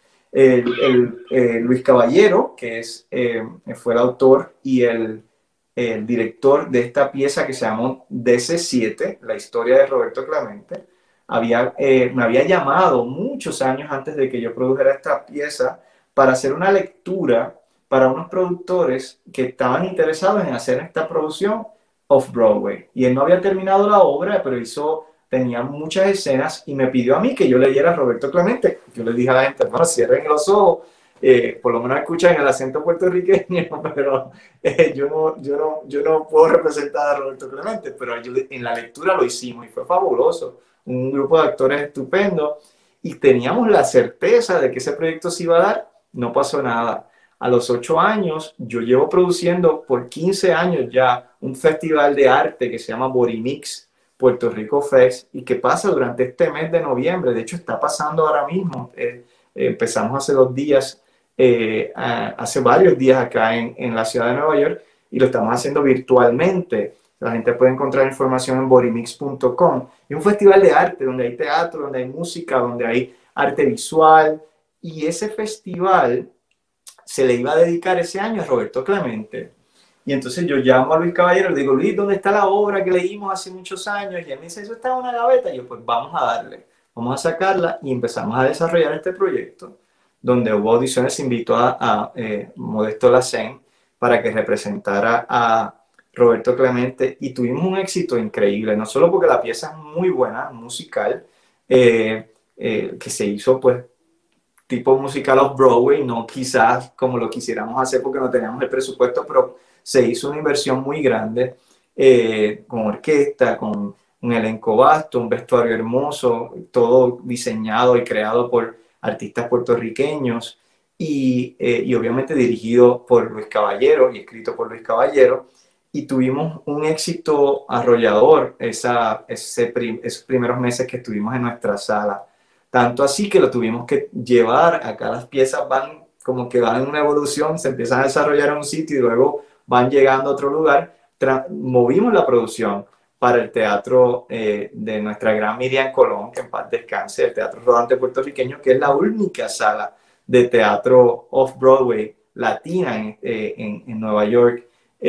Speaker 2: Luis Caballero, que fue el autor y el director de esta pieza que se llamó DC7, la historia de Roberto Clemente, me había llamado muchos años antes de que yo produjera esta pieza para hacer una lectura para unos productores que estaban interesados en hacer esta producción off-Broadway. Y él no había terminado la obra, pero tenía muchas escenas y me pidió a mí que yo leyera a Roberto Clemente. Yo le dije a la gente, bueno, cierren los ojos, por lo menos escuchan el acento puertorriqueño, pero yo no puedo representar a Roberto Clemente, pero en la lectura lo hicimos y fue fabuloso. Un grupo de actores estupendo y teníamos la certeza de que ese proyecto se iba a dar. No pasó nada. A los 8 años, yo llevo produciendo por 15 años ya un festival de arte que se llama Borimix Puerto Rico Fest y que pasa durante este mes de noviembre. De hecho, está pasando ahora mismo. Empezamos hace 2 días, hace varios días acá en la ciudad de Nueva York y lo estamos haciendo virtualmente. La gente puede encontrar información en borimix.com. Es un festival de arte donde hay teatro, donde hay música, donde hay arte visual. Y ese festival se le iba a dedicar ese año a Roberto Clemente. Y entonces yo llamo a Luis Caballero y le digo, Luis, ¿dónde está la obra que leímos hace muchos años? Y él me dice, eso está en una gaveta. Y yo, pues vamos a darle, vamos a sacarla. Y empezamos a desarrollar este proyecto, donde hubo audiciones. Se invitó a Modesto Lacén para que representara a Roberto Clemente y tuvimos un éxito increíble, no solo porque la pieza es muy buena, musical, que se hizo pues tipo musical off Broadway, no quizás como lo quisiéramos hacer porque no teníamos el presupuesto, pero se hizo una inversión muy grande, con orquesta, con un elenco vasto, un vestuario hermoso, todo diseñado y creado por artistas puertorriqueños y obviamente dirigido por Luis Caballero y escrito por Luis Caballero. Y tuvimos un éxito arrollador esos primeros meses que estuvimos en nuestra sala. Tanto así que lo tuvimos que llevar, acá las piezas van como que van en una evolución, se empiezan a desarrollar en un sitio y luego van llegando a otro lugar. Movimos la producción para el teatro de nuestra gran Miriam Colón, que en paz descanse, el Teatro Rodante Puertorriqueño, que es la única sala de teatro off-Broadway latina en Nueva York.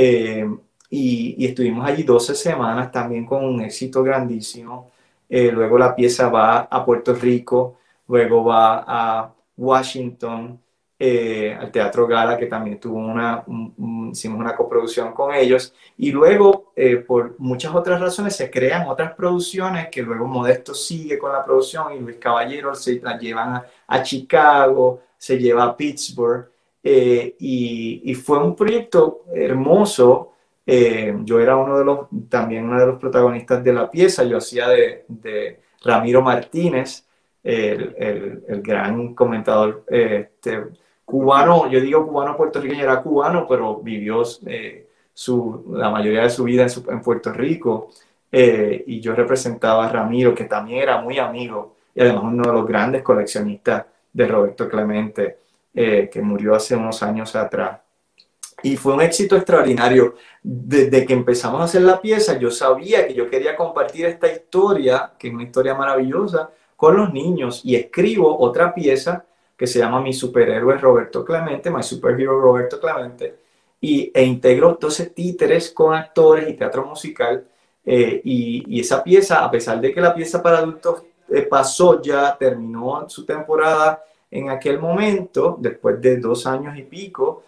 Speaker 2: Y estuvimos allí 12 semanas también con un éxito grandísimo. Luego la pieza va a Puerto Rico, luego va a Washington, al Teatro Gala, que también hicimos una coproducción con ellos. Y luego, por muchas otras razones, se crean otras producciones que luego Modesto sigue con la producción y Luis Caballero se la llevan a Chicago, se lleva a Pittsburgh. Y fue un proyecto hermoso. Yo era también uno de los protagonistas de la pieza. Yo hacía de Ramiro Martínez, el gran comentador cubano. Yo digo cubano puertorriqueño, era cubano, pero vivió la mayoría de su vida en Puerto Rico. Y yo representaba a Ramiro, que también era muy amigo y además uno de los grandes coleccionistas de Roberto Clemente, que murió hace unos años atrás. Y fue un éxito extraordinario. Desde que empezamos a hacer la pieza, yo sabía que yo quería compartir esta historia, que es una historia maravillosa, con los niños. Y escribo otra pieza que se llama Mi superhéroe Roberto Clemente, My Superhero Roberto Clemente, e integro 12 títeres con actores y teatro musical. Y esa pieza, a pesar de que la pieza para adultos pasó ya, terminó su temporada en aquel momento, después de 2 años y pico,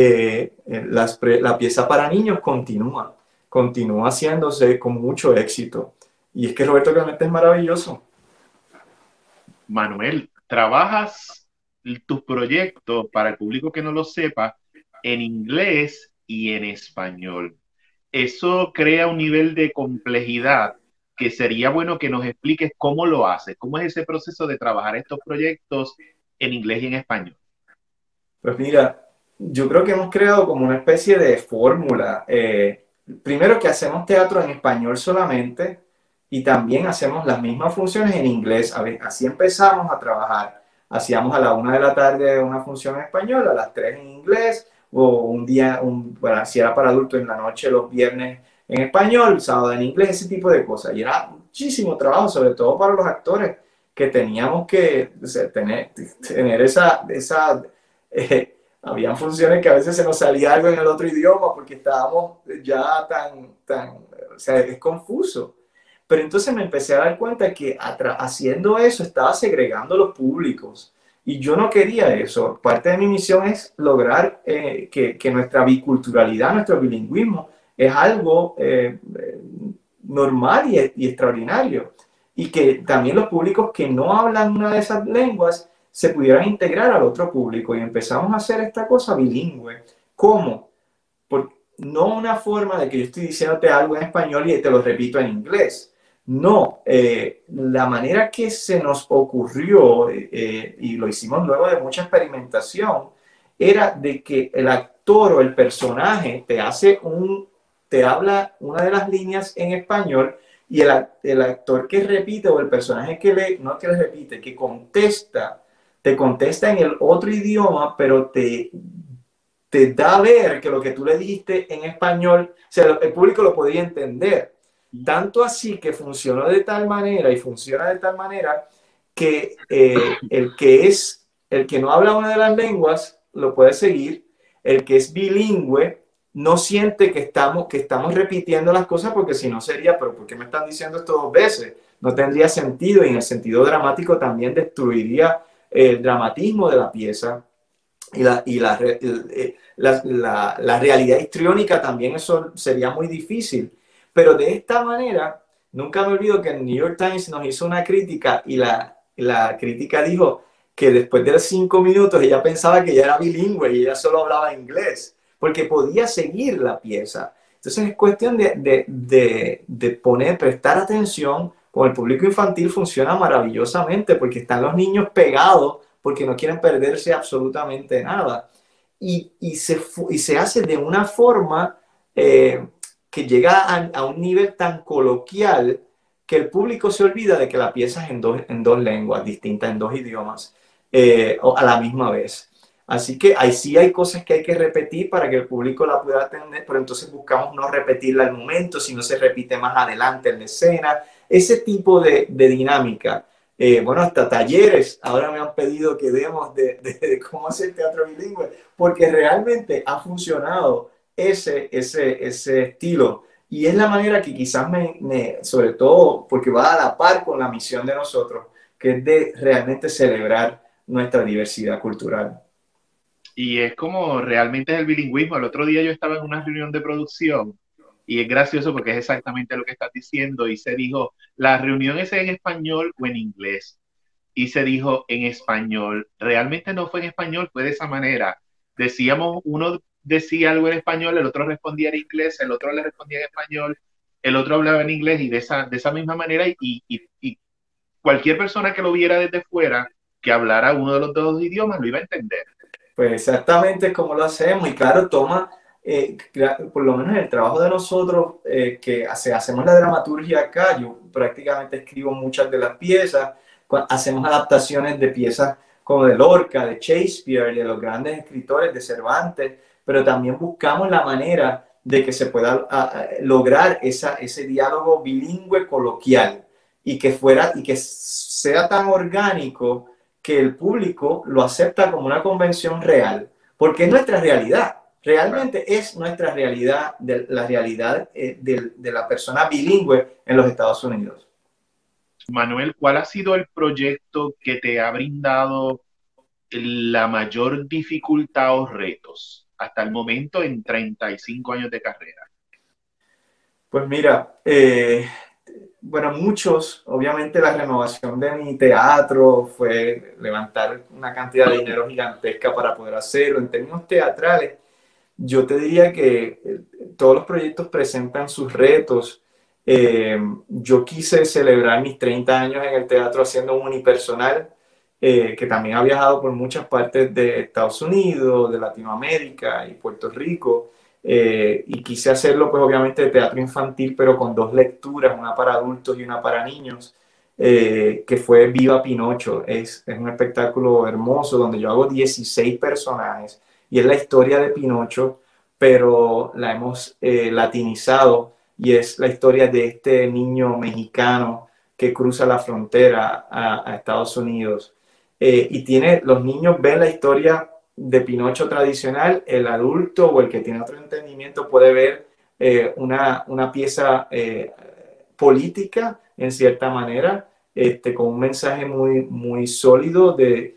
Speaker 2: la pieza para niños continúa haciéndose con mucho éxito. Y es que Roberto Clemente es maravilloso.
Speaker 1: Manuel, trabajas tus proyectos, para el público que no lo sepa, en inglés y en español. Eso crea un nivel de complejidad que sería bueno que nos expliques cómo lo haces, cómo es ese proceso de trabajar estos proyectos en inglés y en español.
Speaker 2: Pues mira, yo creo que hemos creado como una especie de fórmula. Primero que hacemos teatro en español solamente y también hacemos las mismas funciones en inglés. Así empezamos a trabajar. Hacíamos a la 1 de la tarde una función en español, a las 3 en inglés, o un día, bueno, si era para adultos en la noche, los viernes en español, sábado en inglés, ese tipo de cosas. Y era muchísimo trabajo, sobre todo para los actores, que teníamos que tener esa habían funciones que a veces se nos salía algo en el otro idioma porque estábamos ya o sea, es confuso. Pero entonces me empecé a dar cuenta que haciendo eso estaba segregando los públicos. Y yo no quería eso. Parte de mi misión es lograr que nuestra biculturalidad, nuestro bilingüismo, es algo normal y extraordinario. Y que también los públicos que no hablan una de esas lenguas se pudieran integrar al otro público. Y empezamos a hacer esta cosa bilingüe. ¿Cómo? No una forma de que yo estoy diciéndote algo en español y te lo repito en inglés. No, la manera que se nos ocurrió, y lo hicimos luego de mucha experimentación, era de que el actor o el personaje te habla una de las líneas en español y el actor que repite o el personaje que contesta, te contesta en el otro idioma, pero te da a ver que lo que tú le dijiste en español, o sea, el público lo podía entender. Tanto así que funcionó de tal manera y funciona de tal manera que el que no habla una de las lenguas lo puede seguir, el que es bilingüe no siente que estamos repitiendo las cosas, porque si no sería, pero ¿por qué me están diciendo esto 2 veces? No tendría sentido, y en el sentido dramático también destruiría el dramatismo de la pieza y la realidad histriónica también. Eso sería muy difícil. Pero de esta manera, nunca me olvido que el New York Times nos hizo una crítica y la crítica dijo que después de los 5 minutos ella pensaba que ya era bilingüe y ella solo hablaba inglés, porque podía seguir la pieza. Entonces es cuestión de prestar atención. Con el público infantil funciona maravillosamente porque están los niños pegados porque no quieren perderse absolutamente nada. Y se hace de una forma que llega a un nivel tan coloquial que el público se olvida de que la pieza es en dos lenguas distintas, en 2 idiomas, a la misma vez. Así que ahí sí hay cosas que hay que repetir para que el público la pueda atender, pero entonces buscamos no repetirla al momento, sino se repite más adelante en la escena. Ese tipo de dinámica. Bueno, hasta talleres ahora me han pedido que demos de cómo hacer teatro bilingüe, porque realmente ha funcionado ese estilo, y es la manera que quizás sobre todo porque va a la par con la misión de nosotros, que es de realmente celebrar nuestra diversidad cultural.
Speaker 1: Y es como realmente es el bilingüismo. El otro día yo estaba en una reunión de producción y es gracioso porque es exactamente lo que estás diciendo, y se dijo, ¿la reunión es en español o en inglés? Y se dijo en español. Realmente no fue en español, fue de esa manera. Uno decía algo en español, el otro respondía en inglés, el otro le respondía en español, el otro hablaba en inglés, y de esa misma manera, y cualquier persona que lo viera desde fuera, que hablara uno de los 2 idiomas, lo iba a entender.
Speaker 2: Pues exactamente como lo hacemos, y claro, toma, por lo menos el trabajo de nosotros, que hacemos la dramaturgia acá. Yo prácticamente escribo muchas de las piezas, hacemos adaptaciones de piezas como de Lorca, de Shakespeare, de los grandes escritores, de Cervantes, pero también buscamos la manera de que se pueda lograr ese diálogo bilingüe coloquial y que sea tan orgánico que el público lo acepta como una convención real, porque es nuestra realidad. Realmente es nuestra realidad, la realidad de la persona bilingüe en los Estados Unidos.
Speaker 1: Manuel, ¿cuál ha sido el proyecto que te ha brindado la mayor dificultad o retos hasta el momento en 35 años de carrera?
Speaker 2: Pues mira, bueno, muchos, obviamente la renovación de mi teatro fue levantar una cantidad de dinero gigantesca para poder hacerlo. En términos teatrales, yo te diría que todos los proyectos presentan sus retos. Yo quise celebrar mis 30 años en el teatro haciendo un unipersonal, que también ha viajado por muchas partes de Estados Unidos, de Latinoamérica y Puerto Rico. Y quise hacerlo, pues obviamente, de teatro infantil, pero con 2 lecturas, una para adultos y una para niños, que fue Viva Pinocho. Es un espectáculo hermoso donde yo hago 16 personajes y es la historia de Pinocho, pero la hemos latinizado y es la historia de este niño mexicano que cruza la frontera a Estados Unidos. Los niños ven la historia de Pinocho tradicional, el adulto o el que tiene otro entendimiento puede ver una pieza política, en cierta manera, con un mensaje muy, muy sólido de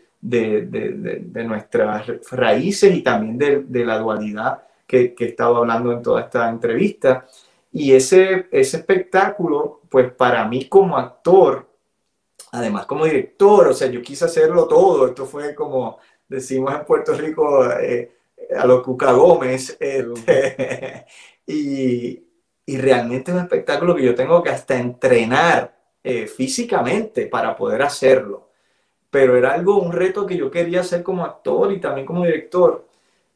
Speaker 2: nuestras raíces y también de la dualidad que he estado hablando en toda esta entrevista. Y ese espectáculo, pues para mí como actor, además como director, o sea, yo quise hacerlo todo. Esto fue como decimos en Puerto Rico, a lo Cuca Gómez. Y realmente es un espectáculo que yo tengo que hasta entrenar físicamente para poder hacerlo. Pero era un reto que yo quería hacer como actor y también como director.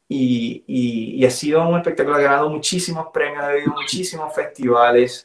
Speaker 2: Y ha sido un espectáculo que ha ganado muchísimos premios, ha habido muchísimos festivales.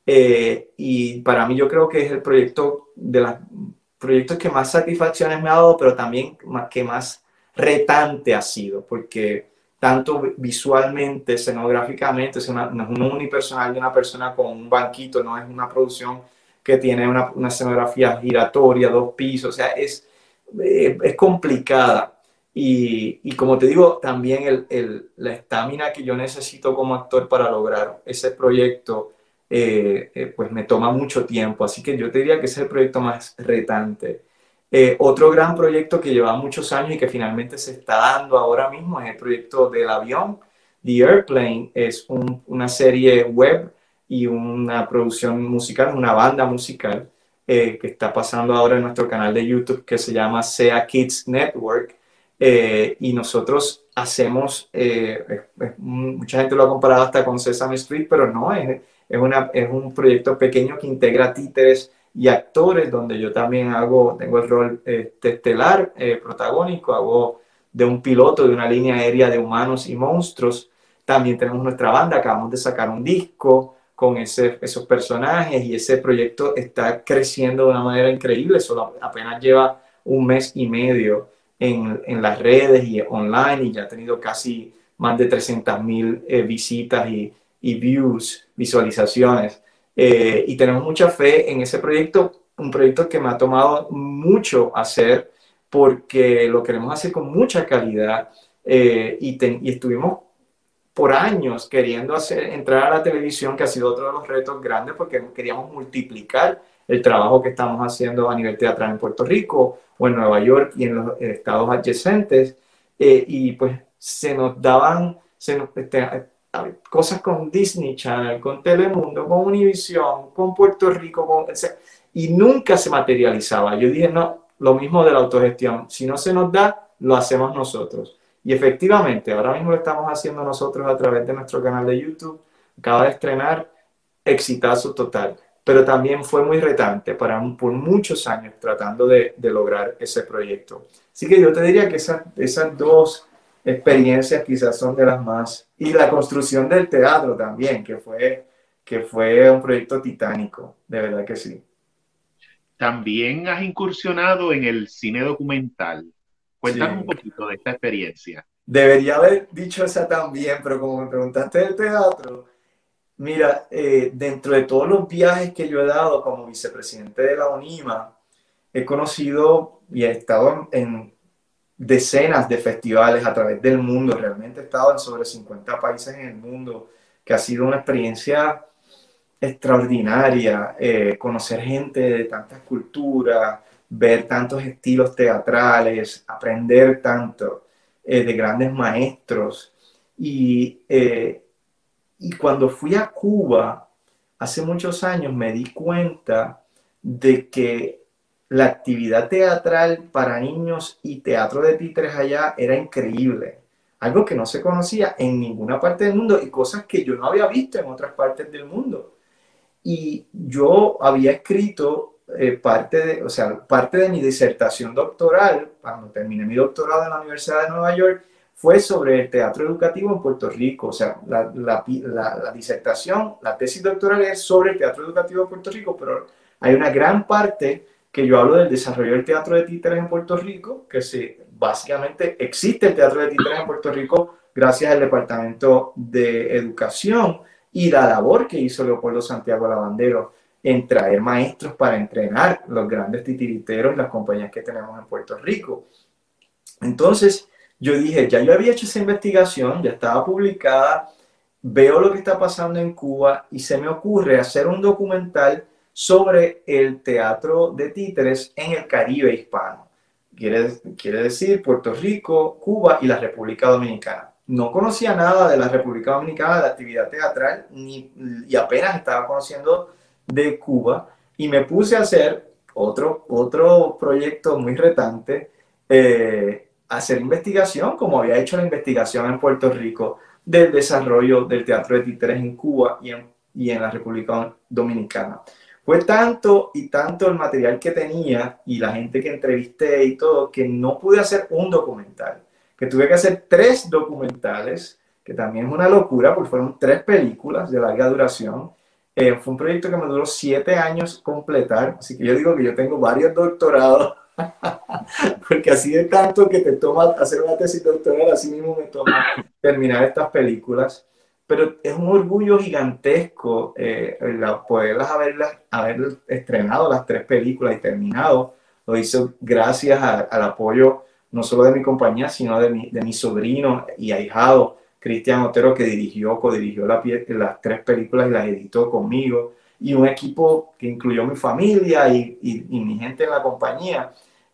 Speaker 2: Y para mí yo creo que es el proyecto de los proyectos que más satisfacciones me ha dado, pero también que más retante ha sido, porque tanto visualmente, escenográficamente, no es un unipersonal de una persona con un banquito, no es una producción que tiene una escenografía giratoria, 2 pisos, o sea, es complicada. Y como te digo, también la estamina que yo necesito como actor para lograr ese proyecto, pues me toma mucho tiempo. Así que yo te diría que ese es el proyecto más retante. Otro gran proyecto que lleva muchos años y que finalmente se está dando ahora mismo es el proyecto del avión. The Airplane es una serie web y una producción musical, una banda musical que está pasando ahora en nuestro canal de YouTube que se llama SEA Kids Network. Y nosotros hacemos, mucha gente lo ha comparado hasta con Sesame Street, pero no, es un proyecto pequeño que integra títeres y actores, donde yo también tengo el rol estelar, protagónico, hago de un piloto de una línea aérea de humanos y monstruos. También tenemos nuestra banda, acabamos de sacar un disco con esos personajes y ese proyecto está creciendo de una manera increíble, solo apenas lleva 1 mes y medio en las redes y online y ya ha tenido casi más de 300,000 visitas y views, visualizaciones. Y tenemos mucha fe en ese proyecto, un proyecto que me ha tomado mucho hacer porque lo queremos hacer con mucha calidad y estuvimos por años queriendo entrar a la televisión, que ha sido otro de los retos grandes porque queríamos multiplicar el trabajo que estamos haciendo a nivel teatral en Puerto Rico o en Nueva York y en los estados adyacentes. Y pues se nos daban cosas con Disney Channel, con Telemundo, con Univision, con Puerto Rico, y nunca se materializaba. Yo dije, no, lo mismo de la autogestión. Si no se nos da, lo hacemos nosotros. Y efectivamente, ahora mismo lo estamos haciendo nosotros a través de nuestro canal de YouTube. Acaba de estrenar, exitazo total. Pero también fue muy retante por muchos años tratando de lograr ese proyecto. Así que yo te diría que esas 2 experiencias quizás son de las más... Y la construcción del teatro también, que fue un proyecto titánico, de verdad que sí.
Speaker 1: También has incursionado en el cine documental. Cuéntanos
Speaker 2: Sí.
Speaker 1: un poquito de esta experiencia.
Speaker 2: Debería haber dicho esa también, pero como me preguntaste del teatro, mira, dentro de todos los viajes que yo he dado como vicepresidente de la UNIMA, he conocido y he estado en decenas de festivales a través del mundo. Realmente he estado en sobre 50 países en el mundo, que ha sido una experiencia extraordinaria, conocer gente de tantas culturas, ver tantos estilos teatrales, aprender tanto de grandes maestros. Y cuando fui a Cuba hace muchos años me di cuenta de que la actividad teatral para niños y teatro de títeres allá era increíble. Algo que no se conocía en ninguna parte del mundo y cosas que yo no había visto en otras partes del mundo. Y yo había escrito parte de mi disertación doctoral, cuando terminé mi doctorado en la Universidad de Nueva York, fue sobre el teatro educativo en Puerto Rico. O sea, la disertación, la tesis doctoral es sobre el teatro educativo en Puerto Rico, pero hay una gran parte que yo hablo del desarrollo del teatro de títeres en Puerto Rico, básicamente existe el teatro de títeres en Puerto Rico gracias al Departamento de Educación y la labor que hizo Leopoldo Santiago Lavandero en traer maestros para entrenar los grandes titiriteros y las compañías que tenemos en Puerto Rico. Entonces, yo dije, ya yo había hecho esa investigación, ya estaba publicada, veo lo que está pasando en Cuba y se me ocurre hacer un documental sobre el teatro de títeres en el Caribe hispano. Quiere decir Puerto Rico, Cuba y la República Dominicana. No conocía nada de la República Dominicana, de la actividad teatral, y apenas estaba conociendo de Cuba, y me puse a hacer otro proyecto muy retante, hacer investigación, como había hecho la investigación en Puerto Rico, del desarrollo del teatro de títeres en Cuba y en la República Dominicana. Fue tanto y tanto el material que tenía y la gente que entrevisté y todo, que no pude hacer un documental, que tuve que hacer 3 documentales, que también es una locura, porque fueron 3 películas de larga duración. Fue un proyecto que me duró 7 años completar, así que yo digo que yo tengo varios doctorados, porque así de tanto que te toma hacer una tesis doctoral, así mismo me toma terminar estas películas. Pero es un orgullo gigantesco poderlas haber estrenado las 3 películas y terminado. Lo hizo gracias al apoyo no solo de mi compañía, sino de mi sobrino y ahijado, Cristian Otero, que codirigió las 3 películas y las editó conmigo, y un equipo que incluyó mi familia y mi gente en la compañía.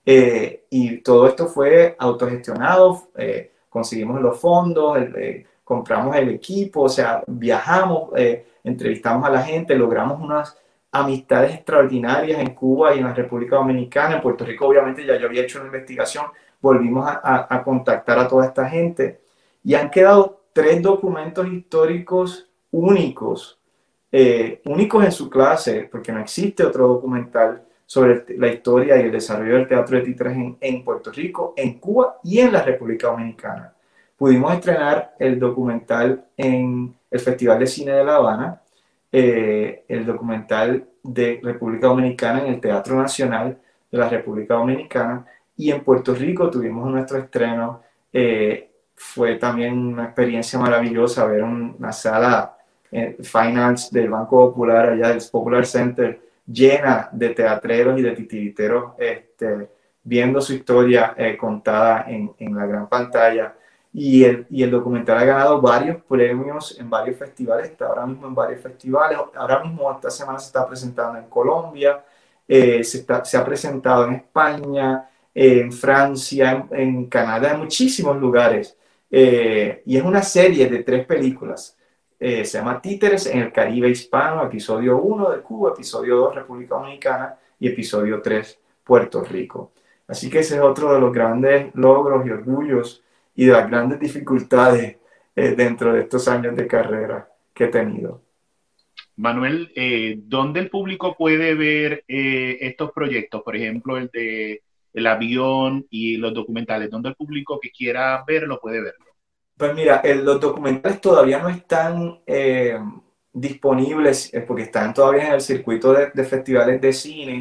Speaker 2: Y todo esto fue autogestionado, conseguimos los fondos, compramos el equipo, o sea, viajamos, entrevistamos a la gente, logramos unas amistades extraordinarias en Cuba y en la República Dominicana. En Puerto Rico, obviamente, ya yo había hecho una investigación, volvimos a contactar a toda esta gente y han quedado 3 documentos históricos únicos, únicos en su clase, porque no existe otro documental sobre la historia y el desarrollo del teatro de títeres en Puerto Rico, en Cuba y en la República Dominicana. Pudimos estrenar el documental en el Festival de Cine de La Habana, el documental de República Dominicana en el Teatro Nacional de la República Dominicana, y en Puerto Rico tuvimos nuestro estreno. Fue también una experiencia maravillosa ver una sala Finance del Banco Popular, allá del Popular Center, llena de teatreros y de titiriteros, viendo su historia contada en la gran pantalla. Y el documental ha ganado varios premios en varios festivales, está ahora mismo en varios festivales. Ahora mismo, esta semana se está presentando en Colombia, se ha presentado en España, en Francia, en Canadá, en muchísimos lugares. Y es una serie de 3 películas. Se llama Títeres en el Caribe Hispano, episodio 1 de Cuba, episodio 2 República Dominicana y episodio 3 Puerto Rico. Así que ese es otro de los grandes logros y orgullos y de las grandes dificultades dentro de estos años de carrera que he tenido.
Speaker 1: Manuel, ¿dónde el público puede ver estos proyectos? Por ejemplo, el de El Avión y los documentales. ¿Dónde el público que quiera verlo puede verlo?
Speaker 2: Pues mira, los documentales todavía no están disponibles porque están todavía en el circuito de festivales de cine.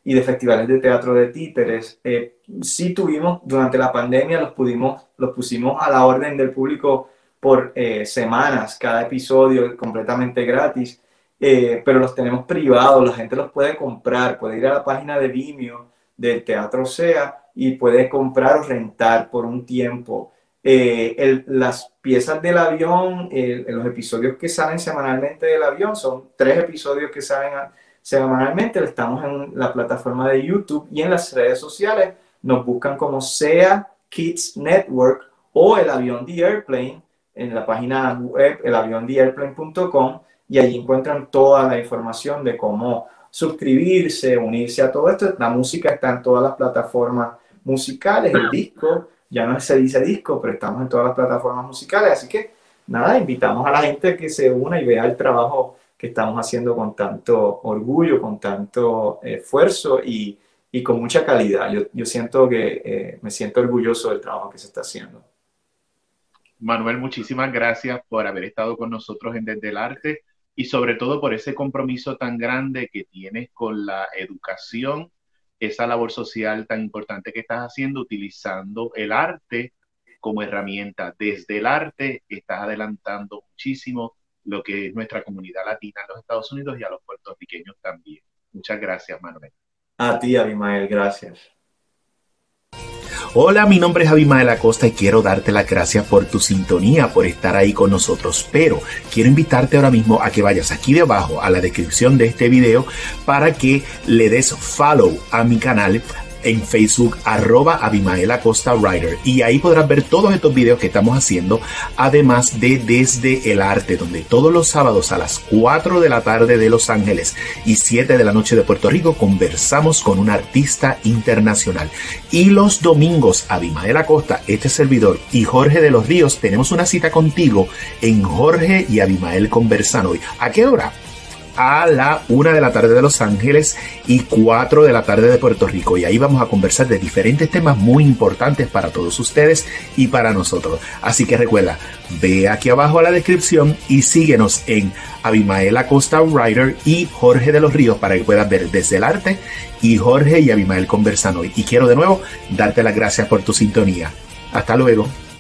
Speaker 2: y de festivales de teatro de títeres. Sí tuvimos, durante la pandemia los pusimos a la orden del público por semanas, cada episodio completamente gratis, pero los tenemos privados, la gente los puede comprar, puede ir a la página de Vimeo del Teatro SEA y puede comprar o rentar por un tiempo. Las piezas del avión, los episodios que salen semanalmente del avión, son 3 episodios que salen semanalmente. Estamos en la plataforma de YouTube y en las redes sociales nos buscan como SEA Kids Network o El Avión The Airplane en la página web elaviontheairplane.com, y allí encuentran toda la información de cómo suscribirse, unirse a todo esto. La música está en todas las plataformas musicales, el disco ya no se dice disco, pero estamos en todas las plataformas musicales, así que nada, invitamos a la gente que se una y vea el trabajo que estamos haciendo con tanto orgullo, con tanto esfuerzo y con mucha calidad. Yo siento que me siento orgulloso del trabajo que se está haciendo.
Speaker 1: Manuel, muchísimas gracias por haber estado con nosotros en Desde el Arte y sobre todo por ese compromiso tan grande que tienes con la educación, esa labor social tan importante que estás haciendo utilizando el arte como herramienta. Desde el arte estás adelantando muchísimo lo que es nuestra comunidad latina en los Estados Unidos y a los puertorriqueños también. Muchas gracias, Manuel.
Speaker 2: A ti, Abimael, gracias.
Speaker 1: Hola, mi nombre es Abimael Acosta y quiero darte las gracias por tu sintonía, por estar ahí con nosotros, pero quiero invitarte ahora mismo a que vayas aquí debajo a la descripción de este video para que le des follow a mi canal en Facebook, @AbimaelAcostaWriter, y ahí podrás ver todos estos videos que estamos haciendo, además de Desde el Arte, donde todos los sábados a las 4 de la tarde de Los Ángeles y 7 de la noche de Puerto Rico conversamos con un artista internacional, y los domingos Abimael Acosta, este servidor, y Jorge de los Ríos tenemos una cita contigo en Jorge y Abimael Conversan Hoy. ¿A qué hora? A la 1 de la tarde de Los Ángeles y 4 de la tarde de Puerto Rico, y ahí vamos a conversar de diferentes temas muy importantes para todos ustedes y para nosotros. Así que recuerda, ve aquí abajo a la descripción y síguenos en Abimael Acosta Writer y Jorge de los Ríos para que puedas ver Desde el Arte y Jorge y Abimael Conversan Hoy. Y quiero de nuevo darte las gracias por tu sintonía. Hasta luego.